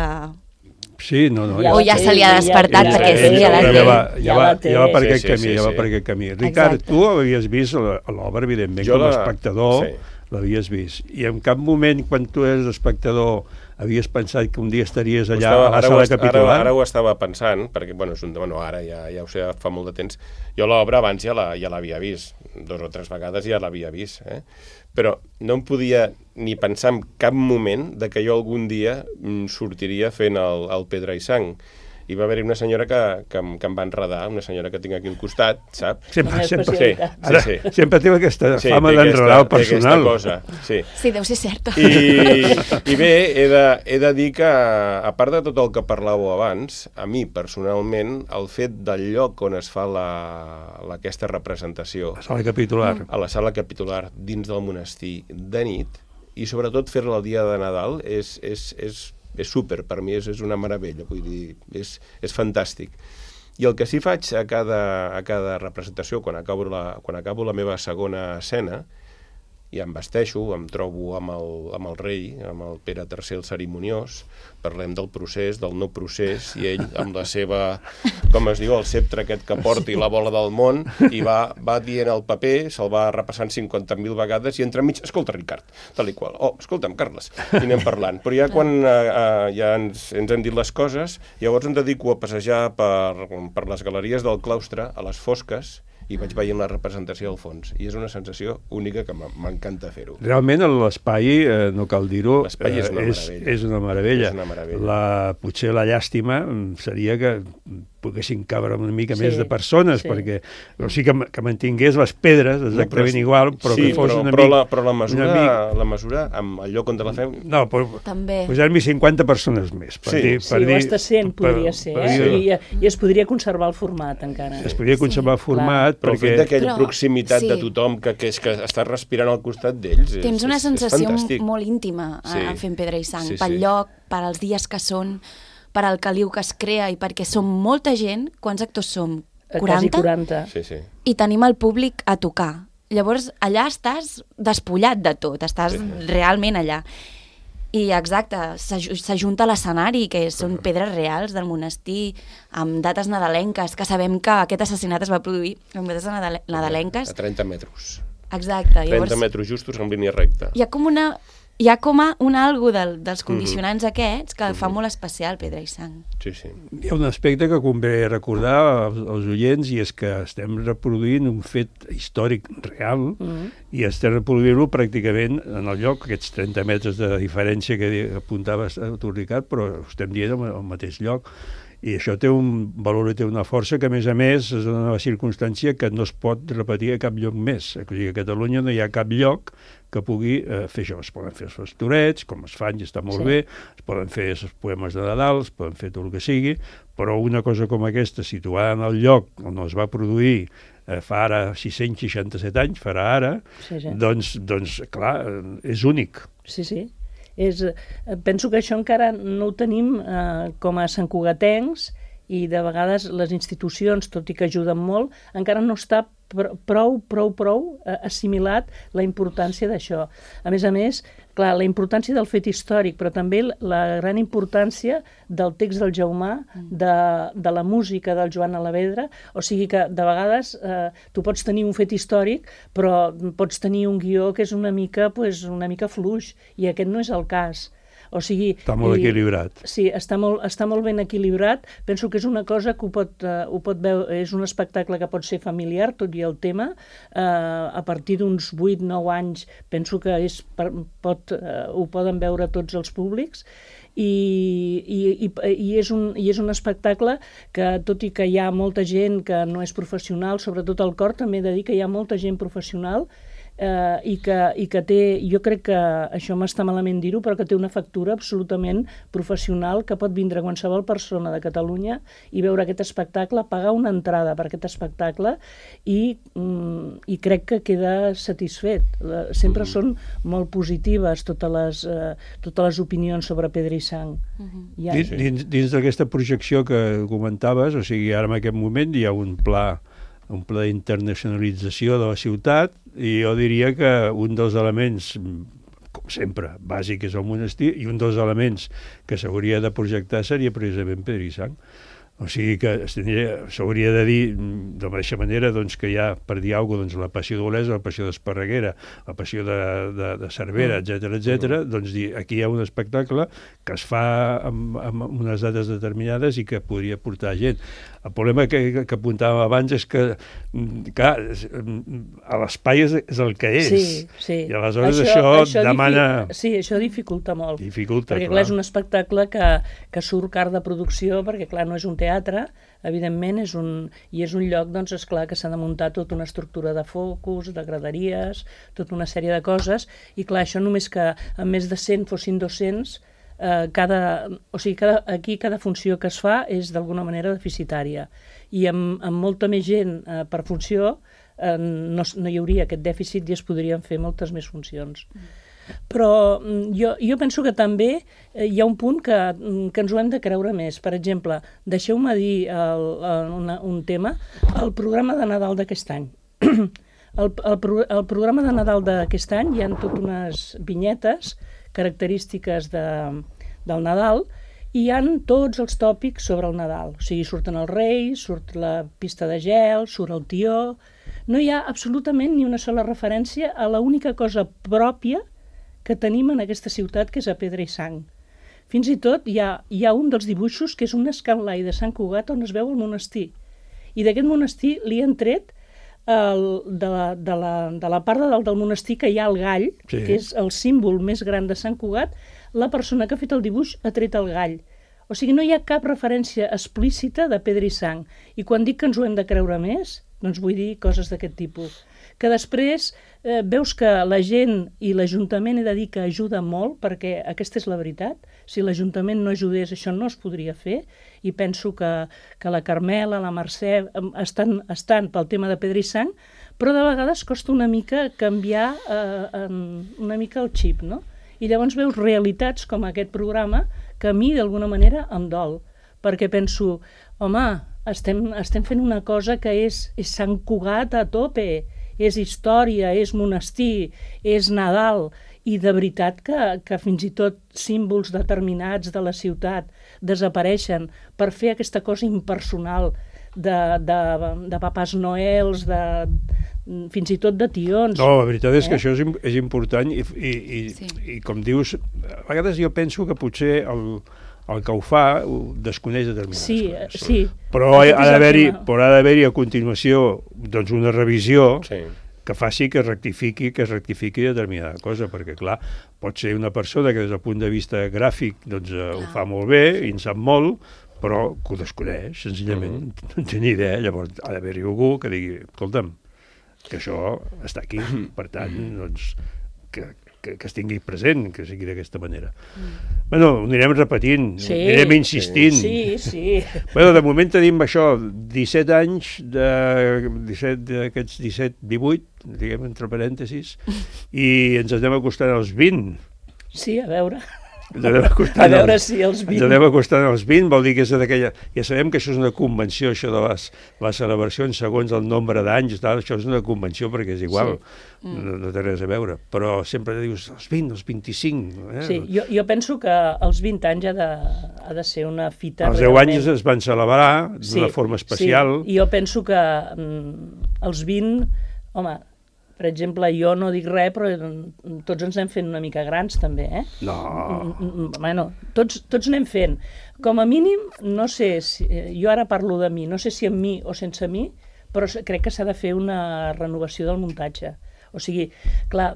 O: Sí, no, no.
V: Ja o ja se li ha despertat,
O: ja,
V: perquè
O: ja,
V: sí, ja la té.
O: Ja va, ja
V: Ja
O: va,
V: la té.
O: ja va per
V: Sí,
O: aquest
V: sí,
O: camí,
V: sí,
O: ja va
V: sí.
O: per aquest camí. Ricard,
V: Exacte.
O: tu havies vist l'obra, evidentment,
B: Jo
O: com a
B: la-
O: espectador,
B: sí.
O: l'havies vist. I en cap moment, quan tu eres espectador, havies pensat que un dia estaries allà
B: Estava,
O: a la
B: ara, ho,
O: sala
B: est-
O: capitular?
B: ara, ara ho estava pensant, perquè, bueno, és un, bueno ara ja, ja ho sé, fa molt de temps. Jo l'obra abans ja la- ja l'havia vist, dos o tres vegades ja l'havia vist, eh? Però no em podia ni pensar en cap moment de que jo algun dia mm, sortiria fent el, el Pedra i Sang. I va haver-hi una senyora que, que, em- que em va enredar, una senyora que tinc aquí al costat, saps?
O: Sempre, sempre.
B: Sí,
O: Ara,
B: sí, sí.
O: sempre té aquesta
B: Sí,
O: fama
B: té
O: d'enredar el
B: aquesta- té
O: personal.
B: aquesta cosa, sí.
V: Sí, deu ser certa.
B: I, i bé, he de, he de dir que, a part de tot el que parlàveu abans, a mi, personalment, el fet del lloc on es fa la, la, aquesta representació...
O: La sala capitular.
B: A la sala capitular, dins del monestir, de nit, i sobretot fer-la el dia de Nadal, és, és, és, és súper, per mi és, és una meravella, vull dir, és, és fantàstic. I el que sí faig a cada, a cada representació, quan acabo la, quan acabo la meva segona escena, i em vesteixo, em trobo amb el, amb el rei, amb el Pere tercer el cerimoniós, parlem del procés, del no procés, i ell amb la seva, com es diu, el ceptre aquest que porta i la bola del món, i va, va dient el paper, se'l va repassant cinquanta mil vegades, i entremig, escolta, Ricard, tal i qual, oh, escolta'm, Carles, i anem parlant. Però ja quan uh, uh, ja ens, ens hem dit les coses, llavors em dedico a passejar per, per les galeries del claustre, a les fosques, i vaig veient la representació al fons. I és una sensació única que m'encanta fer-ho.
O: Realment l'espai, eh, no cal dir-ho,
B: L'espai és una
O: eh, és,
B: meravella.
O: és una meravella.
B: És una meravella.
O: La, potser la llàstima mm, seria que poguessin cabre una mica
B: Sí,
O: més de persones,
B: sí.
O: perquè o sigui que, que mantingués les pedres exactament
B: No, però-
O: igual, però
B: sí,
O: que fos
B: però,
O: una
B: però,
O: mica...
B: la, però la mesura,
O: mica...
B: la mesura amb el lloc on te la fem...
O: No, però
V: També.
O: posem-hi cinquanta persones més. Per
B: Sí.
O: dir,
A: Sí,
O: per
A: o
O: dir,
A: hasta cent podria
O: per-
A: ser,
O: per
A: eh?
O: dir-
A: I, I es podria conservar el format encara.
O: Es podria conservar el format,
B: Però el
O: perquè...
B: fet d'aquella
V: Però-
B: proximitat
V: sí.
B: de tothom que, que, és, que està respirant al costat d'ells és,
V: Tens una
B: és,
V: sensació
B: és fantàstic.
V: molt íntima a,
B: Sí.
V: a fent Pedra i Sang,
B: Sí,
V: pel
B: sí.
V: lloc, per als dies que són, per al caliu que es crea i perquè som molta gent. Quants actors som?
A: Quasi
V: quaranta?
A: quaranta.
B: Sí, sí.
V: I tenim el públic a tocar. Llavors, allà estàs despullat de tot, estàs
B: Sí, sí.
V: realment allà. I exacte, s'aj- s'ajunta l'escenari, que són pedres reals del monestir, amb dates nadalenques, que sabem que aquest assassinat es va produir amb dates nadale- nadalenques.
B: A trenta metres.
V: Exacte.
B: trenta
V: Llavors,
B: metres justos en línia recta.
V: hi ha com una hi ha com a un algo del, dels condicionants mm-hmm. aquests que mm-hmm. fa molt especial Pedra i Sang.
B: Sí, sí.
O: Hi ha un aspecte que convé recordar als, als oients, i és que estem reproduint un fet històric real mm-hmm. i estem reproduint-lo pràcticament en el lloc, aquests trenta metres de diferència que apuntava tu, Ricard, però ho estem dient al mateix lloc. I això té un valor i té una força que, a més a més, és una circumstància que no es pot repetir a cap lloc més. O sigui, a Catalunya no hi ha cap lloc que pugui eh, fer això. Es poden fer els pastorets, com es fan, i està molt sí. bé, es poden fer els poemes de Nadal, es poden fer tot el que sigui, però una cosa com aquesta, situada en el lloc on es va produir eh, fa ara sis-cents seixanta-set anys, farà ara, sí, sí. Doncs, doncs, clar, és únic.
A: Sí, sí. És, penso que això encara no ho tenim eh, com a santcugatencs, i de vegades les institucions, tot i que ajuden molt, encara no està prou, prou, prou eh, assimilat la importància d'això. A més a més, clar, la importància del fet històric, però també la gran importància del text del Jaumà, de, de la música del Joan Alavedra, o sigui que de vegades eh, tu pots tenir un fet històric, però pots tenir un guió que és una mica, pues, una mica fluix, i aquest no és el cas. O sigui,
O: està molt i, equilibrat.
A: Sí, està molt, està molt ben equilibrat. Penso que és una cosa que ho pot, uh, ho pot veure, és un espectacle que pot ser familiar, tot i el tema. Uh, a partir d'uns vuit nou anys penso que és, pot, uh, ho poden veure tots els públics. I, i, i, i, és un, i és un espectacle que, tot i que hi ha molta gent que no és professional, sobretot al cor, també he de dir que hi ha molta gent professional, Uh, i, que, i que té, jo crec que això m'està malament dir-ho, però que té una factura absolutament professional, que pot vindre qualsevol persona de Catalunya i veure aquest espectacle, pagar una entrada per aquest espectacle i, mm, i crec que queda satisfet. La, sempre mm. són molt positives totes les, uh, totes les opinions sobre Pedra i Sang. Mm-hmm. Ja,
O: dins dins, dins d'aquesta projecció que comentaves, o sigui, ara en aquest moment hi ha un pla un pla d'internacionalització de la ciutat, i jo diria que un dels elements, com sempre, bàsic és el monestir, i un dels elements que s'hauria de projectar seria precisament Pedra i Sang. O sigui que s'hauria de dir, de la mateixa manera, doncs, que hi ha, per dir alguna cosa, doncs, la passió d'Olesa, la passió d'Esparreguera, la passió de, de, de Cervera, etcètera, etcètera, doncs dir, aquí hi ha un espectacle que es fa amb, amb unes dates determinades i que podria portar gent. El problema que, que apuntàvem abans és que, clar, l'espai és, és el que és.
A: Sí, sí.
O: I aleshores això, això, això demana...
A: Dific... Sí, això dificulta molt.
O: Dificulta,
A: perquè,
O: clar.
A: clar, és un espectacle que, que surt car de producció, perquè, clar, no és un teatre, evidentment, és un, i és un lloc, doncs, esclar, que s'ha de muntar tota una estructura de focus, de graderies, tota una sèrie de coses, i, clar, això només que en més de cent fossin dos-cents, Uh, cada, o sigui, cada, aquí cada funció que es fa és d'alguna manera deficitària, i amb, amb molta més gent uh, per funció uh, no, no hi hauria aquest dèficit i es podrien fer moltes més funcions. Però jo, jo penso que també eh, hi ha un punt que, que ens ho hem de creure més. Per exemple, deixeu-me dir el, el, una, un tema, el programa de Nadal d'aquest any. el, el, pro, el programa de Nadal d'aquest any hi ha tot unes vinyetes característiques de, del Nadal, i hi ha tots els tòpics sobre el Nadal. O sigui, surten els reis, surt la pista de gel, surt el tió... No hi ha absolutament ni una sola referència a l'única cosa pròpia que tenim en aquesta ciutat, que és a Pedra i Sang. Fins i tot hi ha, hi ha un dels dibuixos que és un escanlai de Sant Cugat on es veu el monestir. I d'aquest monestir li han tret El, de, la, de, la, de la part de dalt del monestir, que hi ha el gall, sí. que és el símbol més gran de Sant Cugat, la persona que ha fet el dibuix ha tret el gall. O sigui, no hi ha cap referència explícita de Pedra i Sang. I quan dic que ens ho hem de creure més, doncs vull dir coses d'aquest tipus. Que després eh, veus que la gent i l'Ajuntament, he de dir que ajuda molt, perquè aquesta és la veritat. Si l'Ajuntament no ajudés, això no es podria fer, i penso que, que la Carmela, la Mercè, estan, estan pel tema de Pedra i Sang, però de vegades costa una mica canviar eh, una mica el xip, no? I llavors veus realitats com aquest programa que a mi d'alguna manera em dol, perquè penso, home, estem, estem fent una cosa que és, és Sant Cugat a tope, és història, és monestir, és Nadal, i de veritat que, que fins i tot símbols determinats de la ciutat desapareixen per fer aquesta cosa impersonal de, de, de papàs noels, de, fins i tot de tions.
O: No, la veritat és
A: eh?
O: que això és, és important i, i, i, sí. i com dius, a vegades jo penso que potser el, el que ho fa ho desconeix determinades
A: sí,
O: coses.
A: Sí,
O: però ha d'haver-hi ha d'haver-hi a continuació doncs, una revisió sí. que faci que rectifiqui, que es rectifiqui determinada cosa, perquè clar, pot ser una persona que des del punt de vista gràfic doncs, ho fa molt bé i en sap molt, però que ho desconeix, senzillament, mm. no en té ni idea. Llavors ha d'haver-hi algú que digui, escolta'm, que això està aquí, per tant, doncs, que, que, que es tingui present, que sigui d'aquesta manera. Mm. Bueno, ho anirem repetint, sí, anirem insistint.
A: Sí, sí.
O: Bueno, de moment tenim això, disset anys, de, disset d'aquests disset, divuit, diguem, entre parèntesis, i ens anem acostant als vint.
A: Sí, a veure...
O: Ens anem acostant
A: a veure si els vint.
O: Ens anem acostant als vint, vol dir que és d'aquella... Ja sabem que això és una convenció, això de les, les celebracions segons el nombre d'anys, això és una convenció perquè és igual, sí. mm. no, no té res a veure, però sempre dius els vint, els vint-i-cinc... Eh?
A: Sí, jo, jo penso que els vint anys ha de, ha de ser una fita...
O: Els deu anys es van celebrar d'una sí, forma especial.
A: Sí, i jo penso que mm, els vint, home... Per exemple, jo no dic res, però tots ens anem fent una mica grans, també, eh?
O: No.
A: Bueno, tots, tots anem fent. Com a mínim, no sé, si, jo ara parlo de mi, no sé si amb mi o sense mi, però crec que s'ha de fer una renovació del muntatge. O sigui, clar,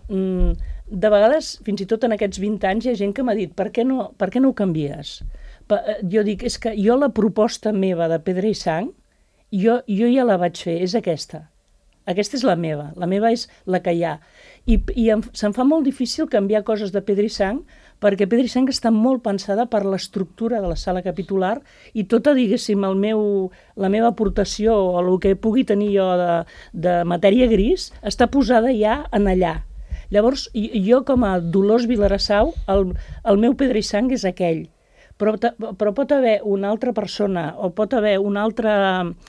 A: de vegades, fins i tot en aquests vint anys, hi ha gent que m'ha dit, per què no, per què no ho canvies? Jo dic, és que jo la proposta meva de Pedra i Sang, jo, jo ja la vaig fer, és aquesta. Aquesta és la meva, la meva és la que hi ha. I, i em, se'm fa molt difícil canviar coses de Pedra i Sang, perquè Pedra i Sang està molt pensada per l'estructura de la sala capitular i tota, diguéssim, el meu, la meva aportació o el que pugui tenir jo de, de matèria gris està posada ja en allà. Llavors, jo com a Dolors Vilarassau, el, el meu Pedra i Sang és aquell. Però, però pot haver una altra persona o pot haver una altra,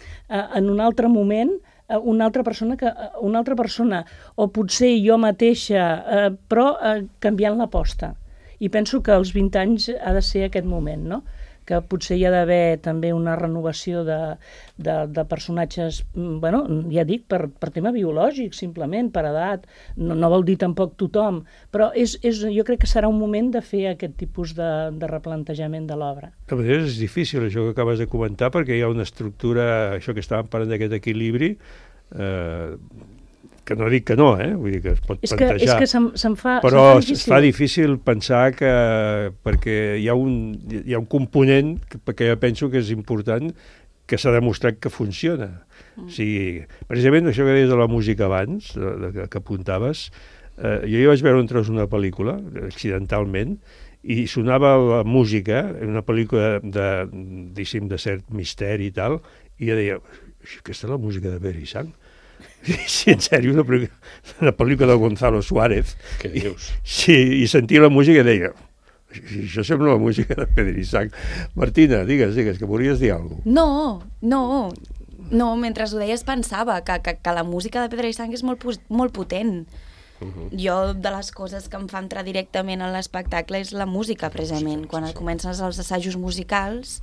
A: en un altre moment, una altra persona, que, una altra persona o potser jo mateixa, eh, però eh, canviant l'aposta. I penso que als vint anys ha de ser aquest moment, no? Que potser hi ha d'haver també una renovació de, de, de personatges, bueno, ja dic, per, per tema biològic, simplement, per edat, no, no vol dir tampoc tothom, però és, és, jo crec que serà un moment de fer aquest tipus de, de replantejament de l'obra.
O: De manera és difícil això que acabes de comentar, perquè hi ha una estructura, això que estàvem parlant d'aquest equilibri, eh, que no dic que no, eh? Vull dir que es pot
A: és que,
O: plantejar.
A: És que se'm, se'm fa,
O: però
A: se'm fa difícil.
O: es fa difícil pensar que... perquè hi ha un, hi ha un component que, que jo penso que és important, que s'ha demostrat que funciona. Mm. O sigui, precisament això que deies de la música abans, de, de, que apuntaves, eh, jo hi vaig veure un tros una pel·lícula, accidentalment, i sonava la música, una pel·lícula de, de, de cert misteri i tal, i jo deia, aquesta és la música de Pedra i Sang? Sí, en sèrio, una pel·lícula, una pel·lícula de Gonzalo Suárez.
B: Què dius?
O: I, sí, i sentia la música i deia, això sembla la música de Pedra i Sang. Martina, digues, digues, que volies dir alguna cosa.
V: No, no, no, mentre ho deies pensava que, que, que la música de Pedra i Sang és molt, molt potent. Uh-huh. Jo, de les coses que em fa entrar directament en l'espectacle és la música, precisament. Quan sí. comences els assajos musicals,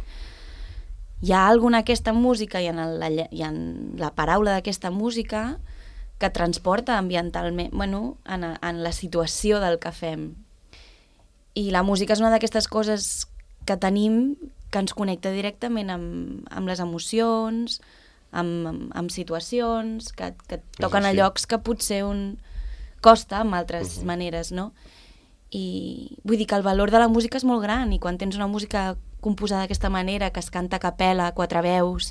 V: hi ha alguna aquesta música i en, el, la, i en la paraula d'aquesta música que transporta ambientalment, bueno, en, en la situació del que fem. I la música és una d'aquestes coses que tenim que ens connecta directament amb, amb les emocions, amb, amb, amb situacions, que, que toquen sí, sí. a llocs que potser un costa amb altres uh-huh. maneres, no? I vull dir que el valor de la música és molt gran, i quan tens una música composada d'aquesta manera, que es canta a capella, a quatre veus,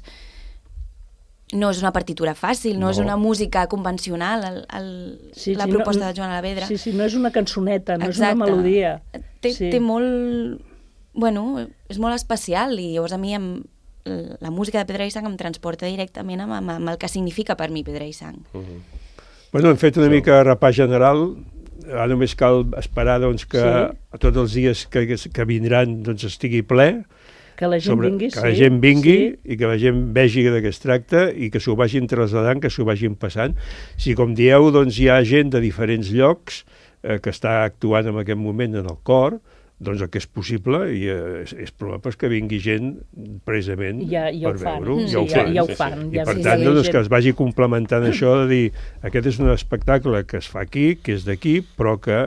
V: no és una partitura fàcil, no, no és una música convencional, el, el, sí, la sí, proposta no, de Joan Alavedra.
A: Sí, sí, no és una cançoneta, no Exacte. És una melodia.
V: Té,
A: sí.
V: té molt... Bueno, és molt especial, i llavors a mi em, la música de Pedra i Sang em transporta directament amb, amb, amb el que significa per mi Pedra i Sang. Uh-huh.
O: Bueno, hem fet una sí. mica repàs general. Ara només cal esperar doncs, que sí. tots els dies que, que vindran doncs, estigui ple,
A: que la gent sobre, vingui,
O: que la
A: sí.
O: gent vingui
A: sí.
O: i que la gent vegi de què es tracta i que s'ho vagin traslladant, que s'ho vagin passant. Si, com dieu, doncs, hi ha gent de diferents llocs eh, que està actuant en aquest moment en el cor, doncs el que és possible i és, és probable que vingui gent precisament
A: ja, ja
O: per veure-ho.
A: Sí,
O: ja,
A: ja, ja ho fan.
O: I
A: ja
O: per
A: sí,
O: tant,
A: sí,
O: doncs,
A: gent...
O: que es vagi complementant això de dir aquest és un espectacle que es fa aquí, que és d'aquí, però que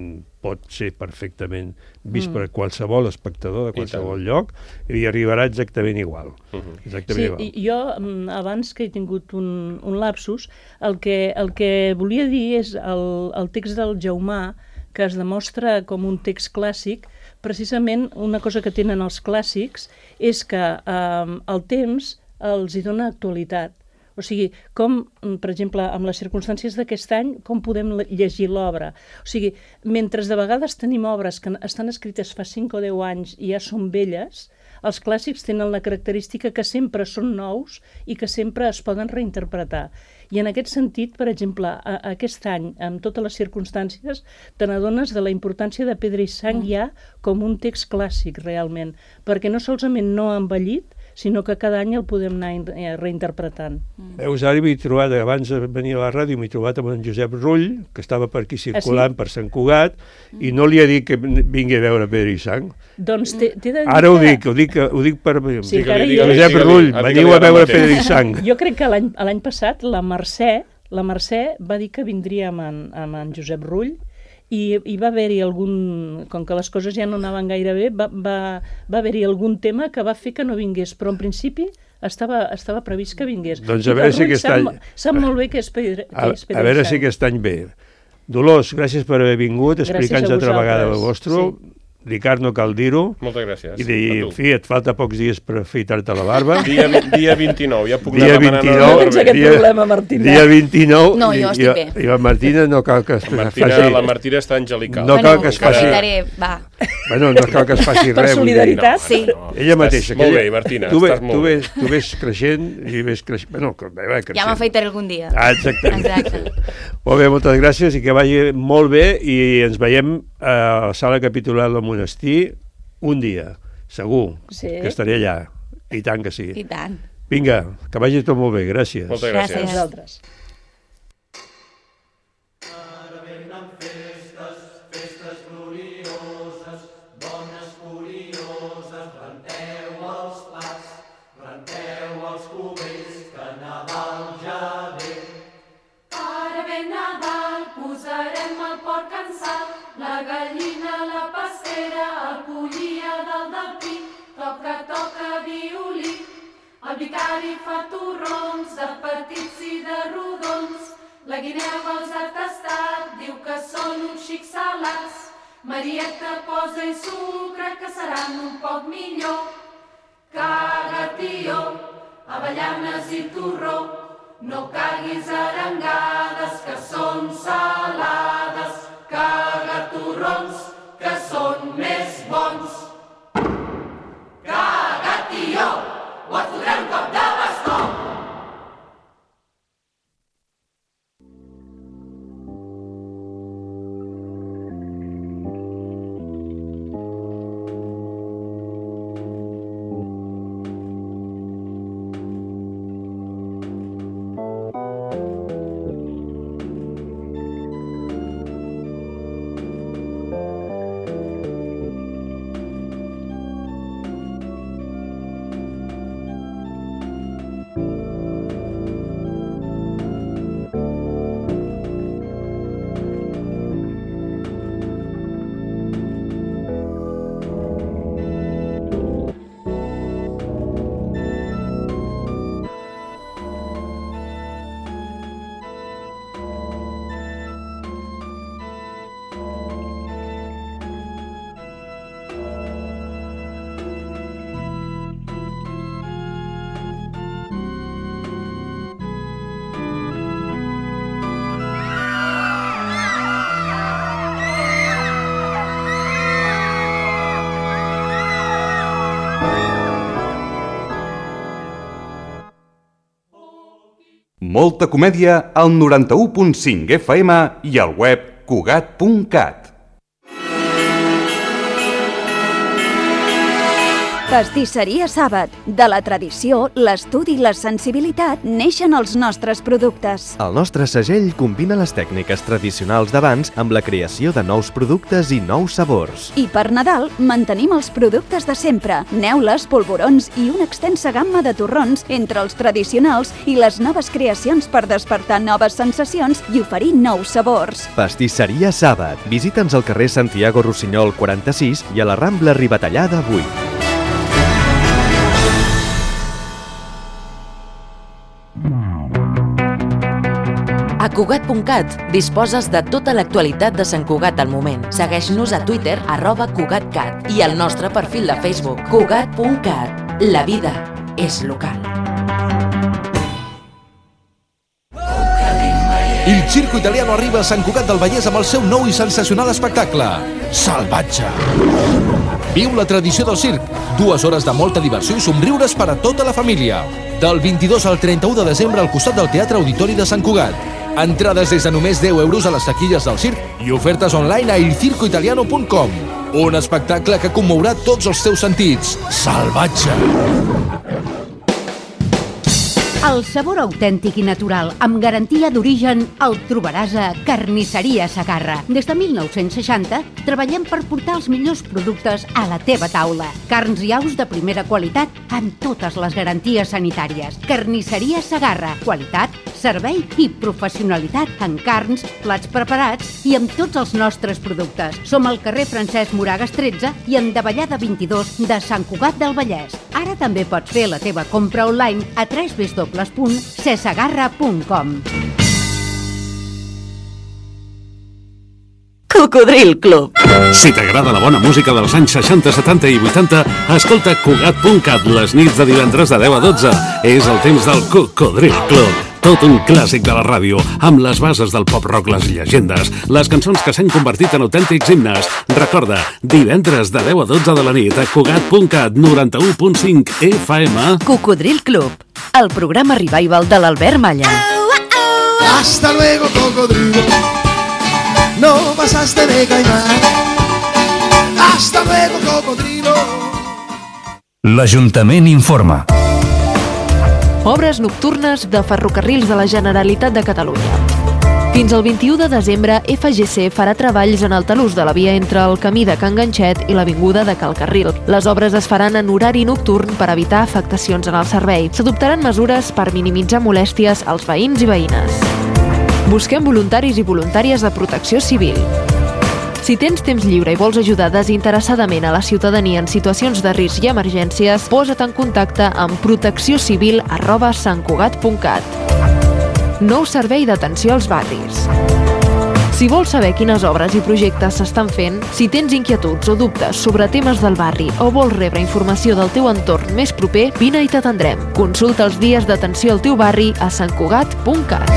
O: pot ser perfectament vist mm. per qualsevol espectador de qualsevol lloc i arribarà exactament igual. Uh-huh. Exactament
A: sí,
O: igual.
A: Jo, abans que he tingut un, un lapsus, el que, el que volia dir és el, el text del Jaumà, que es demostra com un text clàssic, precisament una cosa que tenen els clàssics és que eh, el temps els hi dona actualitat. O sigui, com, per exemple, amb les circumstàncies d'aquest any, com podem llegir l'obra? O sigui, mentre de vegades tenim obres que estan escrites fa cinc o deu anys i ja són velles, els clàssics tenen la característica que sempre són nous i que sempre es poden reinterpretar. I en aquest sentit, per exemple, a, a aquest any, amb totes les circumstàncies, te n'adones de la importància de Pedra i Sang mm. ja com un text clàssic, realment, perquè no solament no ha envellit, sinó que cada any el podem anar reinterpretant.
O: Mm. Veus, ara m'he trobat, abans de venir a la ràdio, m'he trobat amb en Josep Rull, que estava per aquí circulant, ah, sí? per Sant Cugat, mm. i no li ha dit que vingui a veure Pedra i Sang.
A: Doncs t'he de dir
O: Ara ho
A: que...
O: dic, ho dic, ho dic per...
A: Sí,
O: Josep Rull, veniu a veure Pedra i Sang.
A: Jo crec que l'any passat la Mercè, la Mercè va dir que vindria amb en, amb en Josep Rull i, i va haver-hi algun, com que les coses ja no anaven gaire bé, va, va, va haver-hi algun tema que va fer que no vingués, però en principi estava, estava previst que vingués.
O: Doncs a veure si aquest any...
A: Sap, sap molt bé que és Pedra, que
O: a,
A: és Pedra
O: a veure
A: i Sang.
O: si aquest any ve. Dolors, gràcies per haver vingut, explicant-nos altra vegada el vostre. Sí. Ricard, no cal dir-ho.
B: Moltes gràcies.
O: I, de, en fi, et falta pocs dies per afeitar-te la barba.
B: Dia, dia vint-i-nou, ja puc
O: dia
B: anar demanant...
O: No
A: tens aquest dia, problema, Martina.
O: Dia vint-i-nou...
V: No, jo estic bé.
O: I la Martina no cal que es
B: Martina,
O: faci...
B: La Martina està angelical.
O: No
V: bueno,
O: cal que es faci...
V: va.
O: Bueno, no cal que es faci res.
A: Per solidaritat?
V: No, sí.
O: No, ella mateixa.
B: Estàs molt bé, Martina,
O: tu
B: estàs molt
O: bé. Tu ves creixent i ves creixent... Bueno, bé, creixent.
V: Ja m'afaitaré algun dia.
O: Ah, exactament.
V: Exacte.
O: Molt bé, moltes gràcies i que vagi molt bé i ens veiem a la sala capitular del monestir un dia, segur,
A: sí.
O: que estaré allà. I tant que sí.
V: I tant.
O: Vinga, que vagi tot molt bé. Gràcies.
B: Moltes gràcies.
V: Gràcies.
A: Vosaltres.
D: Ara venen festes, festes glorioses, dones curioses, renteu els plats, renteu els cubells, que Nadal ja ve.
F: Ara ve Nadal, posarem el porc en sal, la gallina, la pastera, el pollí a dalt del pi, toca, toca violí. El vicari fa torrons de petits i de rodons, la guineu els ha tastat, diu que són uns xics salats. Marieta posa-hi sucre, que seran un poc millor. Caga, tió, avellanes i torró, no caguis arengades, que són salades. Caga torrons, que són més bons. Caga, tió, o et fotré un cop de bastó.
I: Molta comèdia al noranta-u punt cinc F M i al web cugat punt cat.
E: Pastisseria Sàbat. De la tradició, l'estudi i la sensibilitat neixen els nostres productes.
G: El nostre segell combina les tècniques tradicionals d'abans amb la creació de nous productes i nous sabors.
E: I per Nadal mantenim els productes de sempre, neules, polvorons i una extensa gamma de torrons entre els tradicionals i les noves creacions per despertar noves sensacions i oferir nous sabors.
G: Pastisseria Sàbat. Visita'ns al carrer Santiago Rossinyol quaranta-sis i a la Rambla Ribatallada vuit.
C: A Cugat punt cat disposes de tota l'actualitat de Sant Cugat al moment. Segueix-nos a Twitter, arroba CugatCat, i al nostre perfil de Facebook, Cugat punt cat. La vida és local.
W: Il Circo Italiano arriba a Sant Cugat del Vallès amb el seu nou i sensacional espectacle, Salvatge. Viu la tradició del circ, dues hores de molta diversió i somriures per a tota la família. Del vint-i-dos al trenta-u de desembre al costat del Teatre Auditori de Sant Cugat. Entrades des de només deu euros a les taquilles del circ i ofertes online a il circo italiano punt com. Un espectacle que commourà tots els teus sentits. Salvatge!
X: El sabor autèntic i natural, amb garantia d'origen, el trobaràs a Carnisseria Segarra. Des de mil nou-cents seixanta treballem per portar els millors productes a la teva taula. Carns i aus de primera qualitat amb totes les garanties sanitàries. Carnisseria Segarra. Qualitat, servei i professionalitat en carns, plats preparats i amb tots els nostres productes. Som al carrer Francesc Moragas tretze i en Davallada vint-i-dos de Sant Cugat del Vallès. Ara també pots fer la teva compra online a w w w punt cesegarra punt com.
Y: Cocodril Club. Si t'agrada la bona música dels anys seixanta, setanta i vuitanta, escolta Cugat punt cat les nits de divendres de deu a dotze. És el temps del Cocodril Club. Tot un clàssic de la ràdio, amb les bases del pop-rock, les llegendes, les cançons que s'han convertit en autèntics himnes. Recorda, divendres de deu a dotze de la nit a Cugat punt cat, noranta-u punt cinc F M.
C: Cocodril Club, el programa revival de l'Albert Malla.
Z: Hasta luego, cocodrilo. No pasaste de caimán. Hasta luego, cocodrilo.
H: L'Ajuntament informa. Obres nocturnes de ferrocarrils de la Generalitat de Catalunya. Fins al vint-i-u de desembre, F G C farà treballs en el talús de la via entre el camí de Can Ganxet i l'avinguda de Cal Carril. Les obres es faran en horari nocturn per evitar afectacions en el servei. S'adoptaran mesures per minimitzar molèsties als veïns i veïnes. Busquem voluntaris i voluntàries de protecció civil. Si tens temps lliure i vols ajudar desinteressadament a la ciutadania en situacions de risc i emergències, posa't en contacte amb protecciocivil arroba santcugat punt cat. Nou servei d'atenció als barris. Si vols saber quines obres i projectes s'estan fent, si tens inquietuds o dubtes sobre temes del barri o vols rebre informació del teu entorn més proper, vine i t'atendrem. Consulta els dies d'atenció al teu barri a santcugat punt cat.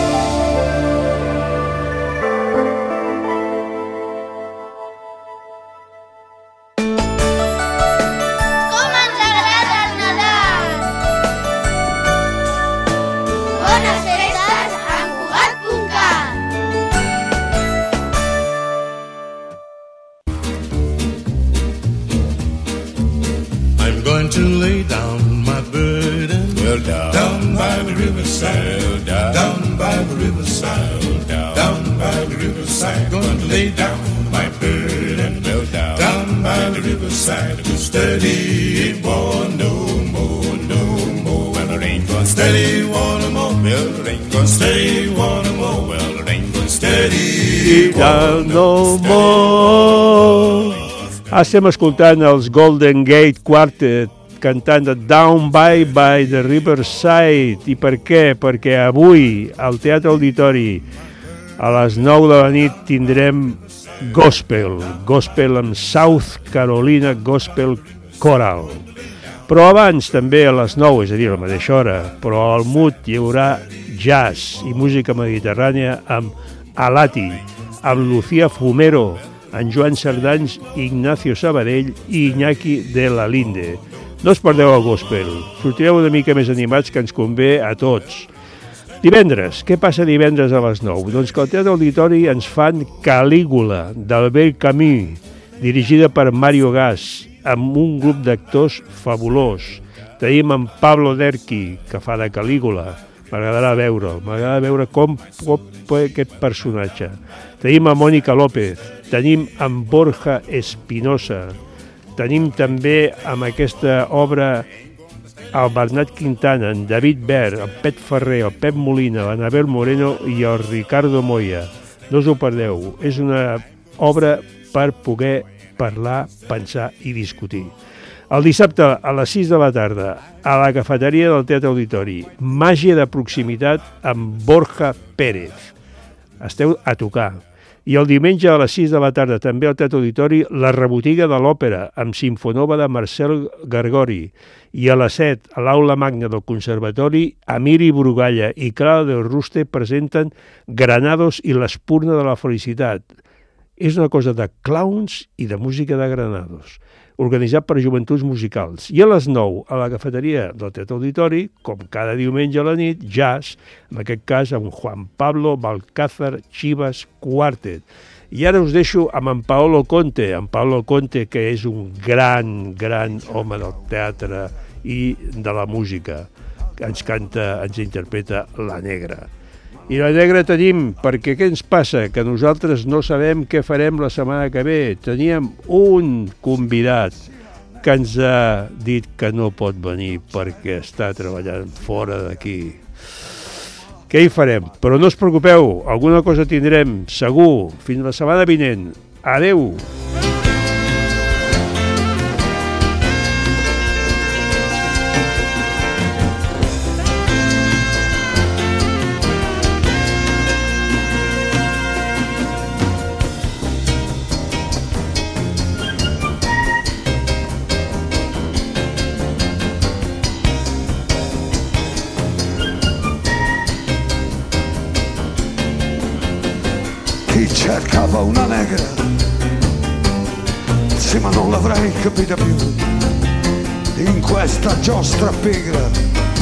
Z: To lay down my burden, well, down, down by the riverside, well, down, down by the riverside, down, down by the riverside. Going to lay down my burden, well, down, down by the riverside. To steady it won't no more, no more. Well, it ain't gonna steady one no more. Well, it ain't gonna steady one no more. Well, it ain't gonna steady one no more.
O: Estem escoltant els Golden Gate Quartet cantant Down by, by the Riverside. I per què? Perquè avui al Teatre Auditori a les nou de la nit tindrem gospel, gospel amb South Carolina Gospel Choral. Però abans també a les nou, és a dir, a la mateixa hora, però al M U T hi haurà jazz i música mediterrània amb Alati, amb Lucía Fumero, en Joan Cerdans, Ignacio Sabadell i Iñaki de la Linde. No us perdeu el gospel, sortireu una mica més animats que ens convé a tots. Divendres, què passa divendres a les nou? Doncs que al Teatre Auditori ens fan Calígula, d'Albert Camus, dirigida per Mario Gas, amb un grup d'actors fabulós. Tenim en Pablo Derqui, que fa de Calígula. M'agradarà veure'l, m'agrada veure com pot aquest personatge. Tenim a Mònica López, tenim en Borja Espinosa, tenim també amb aquesta obra el Bernat Quintana, en David Ver, el Pep Ferrer, el Pep Molina, l'Anabel Moreno i el Ricardo Moya. No us ho perdeu, és una obra per poder parlar, pensar i discutir. El dissabte a les sis de la tarda, a la cafeteria del Teatre Auditori, Màgia de proximitat amb Borja Pérez. Esteu a tocar. I el diumenge a les sis de la tarda, també al Teatre Auditori, La rebotiga de l'òpera, amb Sinfonova de Marcel Gargori. I a les set, a l'Aula Magna del Conservatori, Amiri Brugalla i Clara del Ruste presenten Granados i l'espurna de la felicitat. És una cosa de clowns i de música de Granados, organitzat per Joventuts Musicals. I a les nou, a la cafeteria del Teatre Auditori, com cada diumenge a la nit, jazz, en aquest cas amb Juan Pablo Balcázar Chivas Quartet. I ara us deixo amb en Paolo Conte, en Paolo Conte, que és un gran, gran home del teatre i de la música, que ens canta, ens interpreta La Negra. I La Negra tenim, perquè què ens passa? Que nosaltres no sabem què farem la setmana que ve. Teníem un convidat que ens ha dit que no pot venir perquè està treballant fora d'aquí. Què hi farem? Però no us preocupeu, alguna cosa tindrem, segur. Fins la setmana vinent. Adeu!
J: Chi cercava una negra, sì ma non l'avrei capita più, in questa giostra pigra